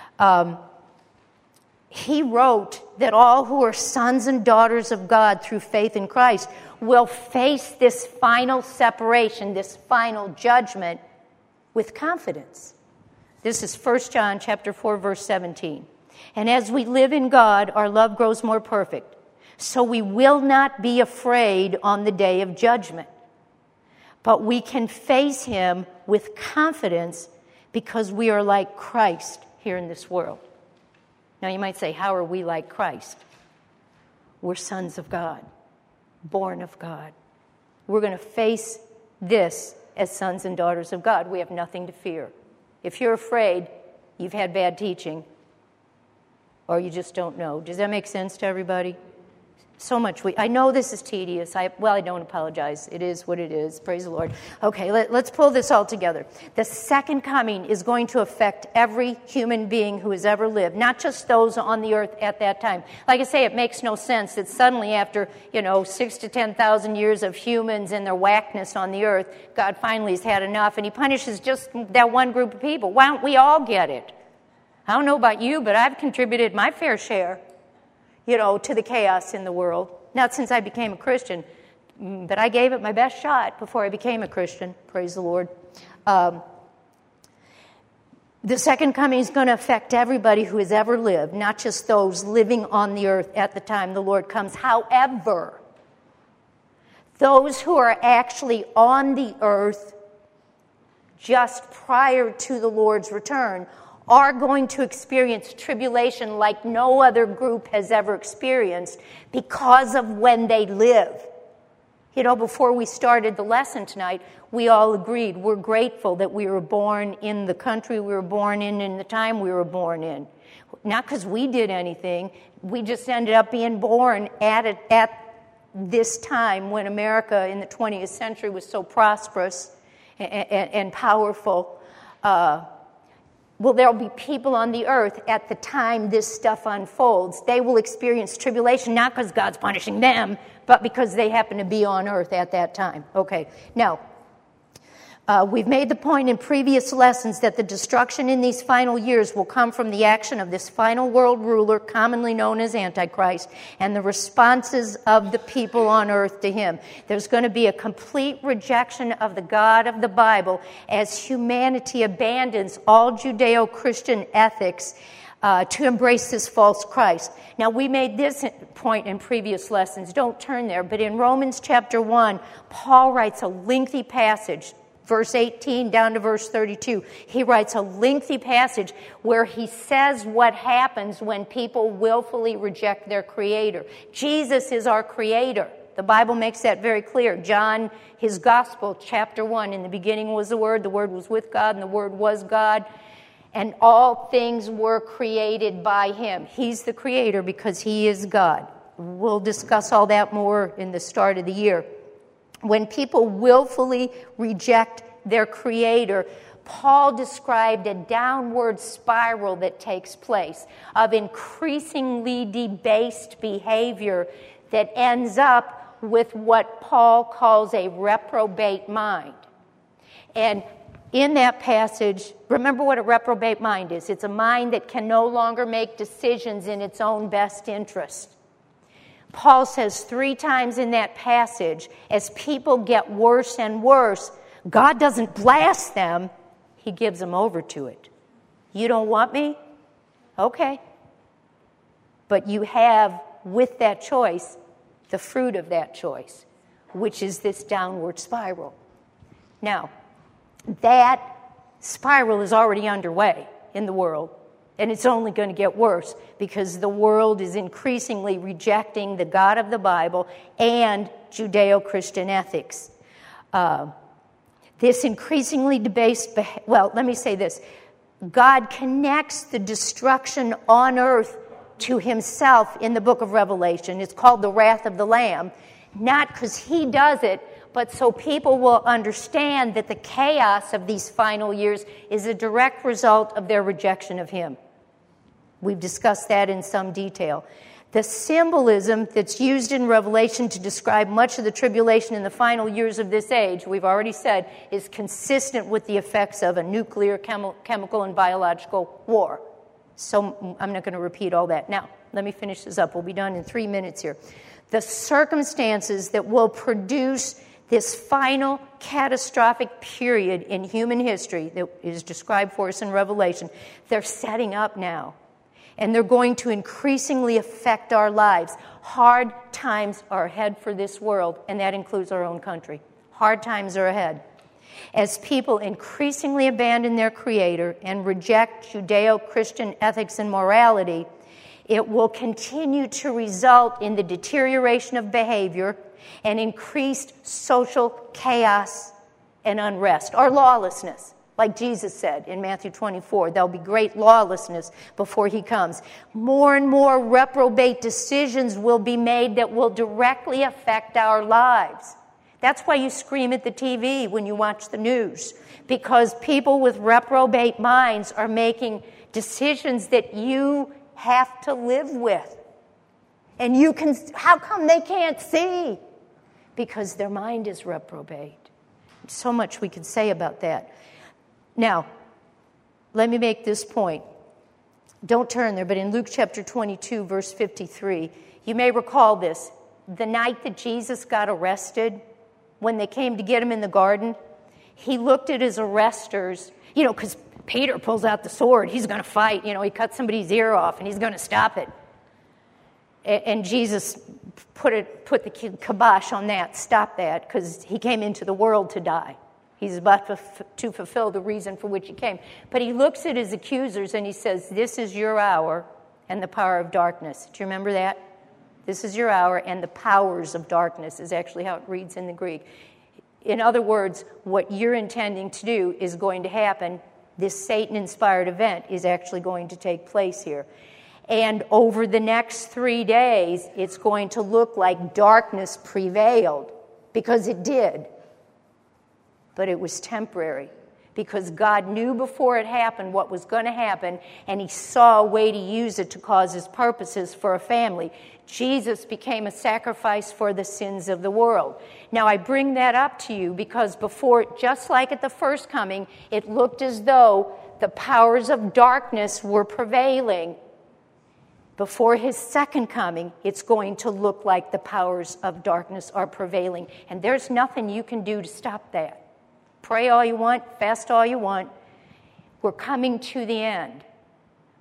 He wrote that all who are sons and daughters of God through faith in Christ will face this final separation, this final judgment, with confidence. This is 1 John chapter 4, verse 17. And as we live in God, our love grows more perfect. So we will not be afraid on the day of judgment. But we can face Him with confidence because we are like Christ here in this world. Now you might say, how are we like Christ? We're sons of God, born of God. We're going to face this as sons and daughters of God. We have nothing to fear. If you're afraid, you've had bad teaching, or you just don't know. Does that make sense to everybody? So much. I know this is tedious. I don't apologize. It is what it is. Praise the Lord. Okay, let's pull this all together. The second coming is going to affect every human being who has ever lived, not just those on the earth at that time. Like I say, it makes no sense that suddenly after, 6,000 to 10,000 years of humans and their whackness on the earth, God finally has had enough, and He punishes just that one group of people. Why don't we all get it? I don't know about you, but I've contributed my fair share to the chaos in the world. Not since I became a Christian, but I gave it my best shot before I became a Christian. Praise the Lord. The second coming is going to affect everybody who has ever lived, not just those living on the earth at the time the Lord comes. However, those who are actually on the earth just prior to the Lord's return are going to experience tribulation like no other group has ever experienced because of when they live. Before we started the lesson tonight, we all agreed we're grateful that we were born in the country we were born in the time we were born in. Not because we did anything. We just ended up being born at this time when America in the 20th century was so prosperous and powerful. Well, there will be people on the earth at the time this stuff unfolds. They will experience tribulation, not because God's punishing them, but because they happen to be on earth at that time. Okay, now, we've made the point in previous lessons that the destruction in these final years will come from the action of this final world ruler, commonly known as Antichrist, and the responses of the people on earth to him. There's going to be a complete rejection of the God of the Bible as humanity abandons all Judeo-Christian ethics to embrace this false Christ. Now, we made this point in previous lessons. Don't turn there. But in Romans chapter 1, Paul writes a lengthy passage, verse 18 down to verse 32. He writes a lengthy passage where he says what happens when people willfully reject their Creator. Jesus is our Creator. The Bible makes that very clear. John, his Gospel, chapter 1, in the beginning was the Word was with God, and the Word was God. And all things were created by Him. He's the Creator because He is God. We'll discuss all that more in the start of the year. When people willfully reject their Creator, Paul described a downward spiral that takes place of increasingly debased behavior that ends up with what Paul calls a reprobate mind. And in that passage, remember what a reprobate mind is. It's a mind that can no longer make decisions in its own best interest. Paul says 3 times in that passage, as people get worse and worse, God doesn't blast them, He gives them over to it. You don't want me? Okay. But you have, with that choice, the fruit of that choice, which is this downward spiral. Now, that spiral is already underway in the world, and it's only going to get worse because the world is increasingly rejecting the God of the Bible and Judeo-Christian ethics. This increasingly debased, let me say this. God connects the destruction on earth to Himself in the book of Revelation. It's called the wrath of the Lamb, not because He does it, but so people will understand that the chaos of these final years is a direct result of their rejection of Him. We've discussed that in some detail. The symbolism that's used in Revelation to describe much of the tribulation in the final years of this age, we've already said, is consistent with the effects of a nuclear, chemical, and biological war. So I'm not going to repeat all that. Now, let me finish this up. We'll be done in 3 minutes here. The circumstances that will produce this final catastrophic period in human history that is described for us in Revelation, they're setting up now. And they're going to increasingly affect our lives. Hard times are ahead for this world, and that includes our own country. Hard times are ahead. As people increasingly abandon their Creator and reject Judeo-Christian ethics and morality, it will continue to result in the deterioration of behavior and increased social chaos and unrest, or lawlessness. Like Jesus said in Matthew 24, there'll be great lawlessness before He comes. More and more reprobate decisions will be made that will directly affect our lives. That's why you scream at the TV when you watch the news, because people with reprobate minds are making decisions that you have to live with. And how come they can't see? Because their mind is reprobate. So much we could say about that. Now, let me make this point. Don't turn there, but in Luke chapter 22, verse 53, you may recall this. The night that Jesus got arrested, when they came to get Him in the garden, He looked at His arresters, because Peter pulls out the sword. He's going to fight. He cuts somebody's ear off, and he's going to stop it. And Jesus put the kibosh on that, stop that, because He came into the world to die. He's about to fulfill the reason for which He came. But He looks at His accusers and He says, this is your hour and the power of darkness. Do you remember that? This is your hour and the powers of darkness is actually how it reads in the Greek. In other words, what you're intending to do is going to happen. This Satan-inspired event is actually going to take place here. And over the next 3 days, it's going to look like darkness prevailed, because it did. But it was temporary, because God knew before it happened what was going to happen, and He saw a way to use it to cause His purposes for a family. Jesus became a sacrifice for the sins of the world. Now, I bring that up to you because before, just like at the first coming, it looked as though the powers of darkness were prevailing. Before His second coming, it's going to look like the powers of darkness are prevailing. And there's nothing you can do to stop that. Pray all you want, fast all you want. We're coming to the end.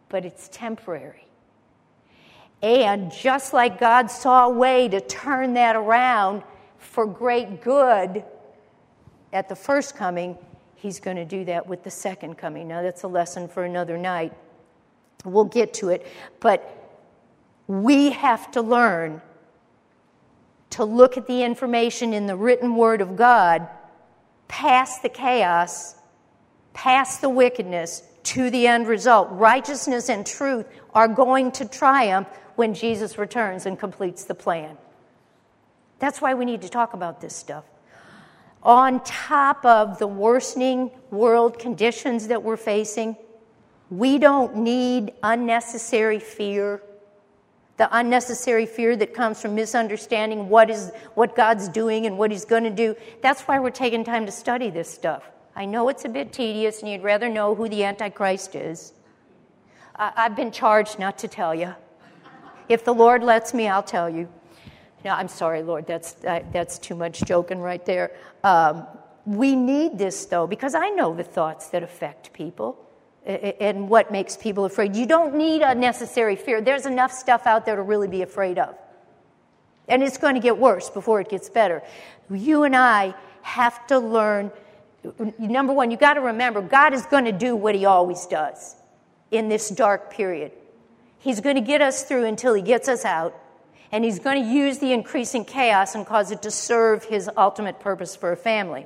but it's temporary. And just like God saw a way to turn that around for great good at the first coming, he's going to do that with the second coming. Now, that's a lesson for another night. We'll get to it. But we have to learn to look at the information in the written Word of God past the chaos, past the wickedness, to the end result. Righteousness and truth are going to triumph when Jesus returns and completes the plan. That's why we need to talk about this stuff. On top of the worsening world conditions that we're facing, we don't need unnecessary fear. The unnecessary fear that comes from misunderstanding what God's doing and what he's going to do. That's why we're taking time to study this stuff. I know it's a bit tedious and you'd rather know who the Antichrist is. I've been charged not to tell you. If the Lord lets me, I'll tell you. No, I'm sorry, Lord, that's too much joking right there. We need this, though, because I know the thoughts that affect people and what makes people afraid. You don't need unnecessary fear. There's enough stuff out there to really be afraid of. And it's going to get worse before it gets better. You and I have to learn, number one, you got to remember, God is going to do what he always does in this dark period. He's going to get us through until he gets us out. And he's going to use the increasing chaos and cause it to serve his ultimate purpose for a family.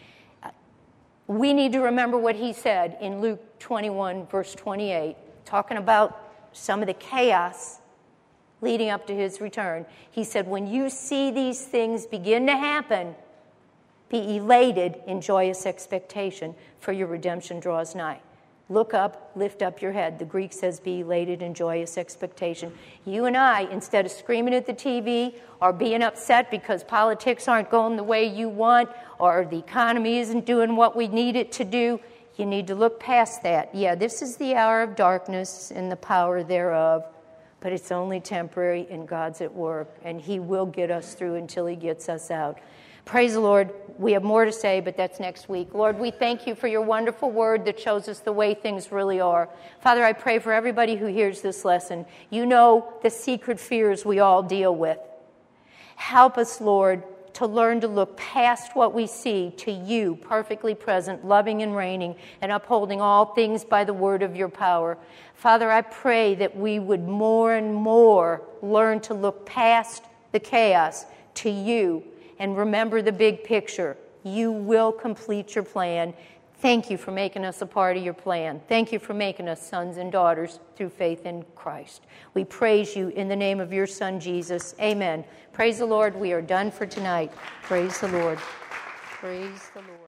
We need to remember what he said in Luke 21, verse 28, talking about some of the chaos leading up to his return. He said, when you see these things begin to happen, be elated in joyous expectation, for your redemption draws nigh. Look up, lift up your head. The Greek says be elated in joyous expectation. You and I, instead of screaming at the TV or being upset because politics aren't going the way you want or the economy isn't doing what we need it to do, you need to look past that. Yeah, this is the hour of darkness and the power thereof, but it's only temporary and God's at work, and he will get us through until he gets us out. Praise the Lord. We have more to say, but that's next week. Lord, we thank you for your wonderful word that shows us the way things really are. Father, I pray for everybody who hears this lesson. You know the secret fears we all deal with. Help us, Lord, to learn to look past what we see to you, perfectly present, loving and reigning, and upholding all things by the word of your power. Father, I pray that we would more and more learn to look past the chaos to you and remember the big picture. You will complete your plan. Thank you for making us a part of your plan. Thank you for making us sons and daughters through faith in Christ. We praise you in the name of your Son, Jesus. Amen. Praise the Lord. We are done for tonight. Praise the Lord. Praise the Lord.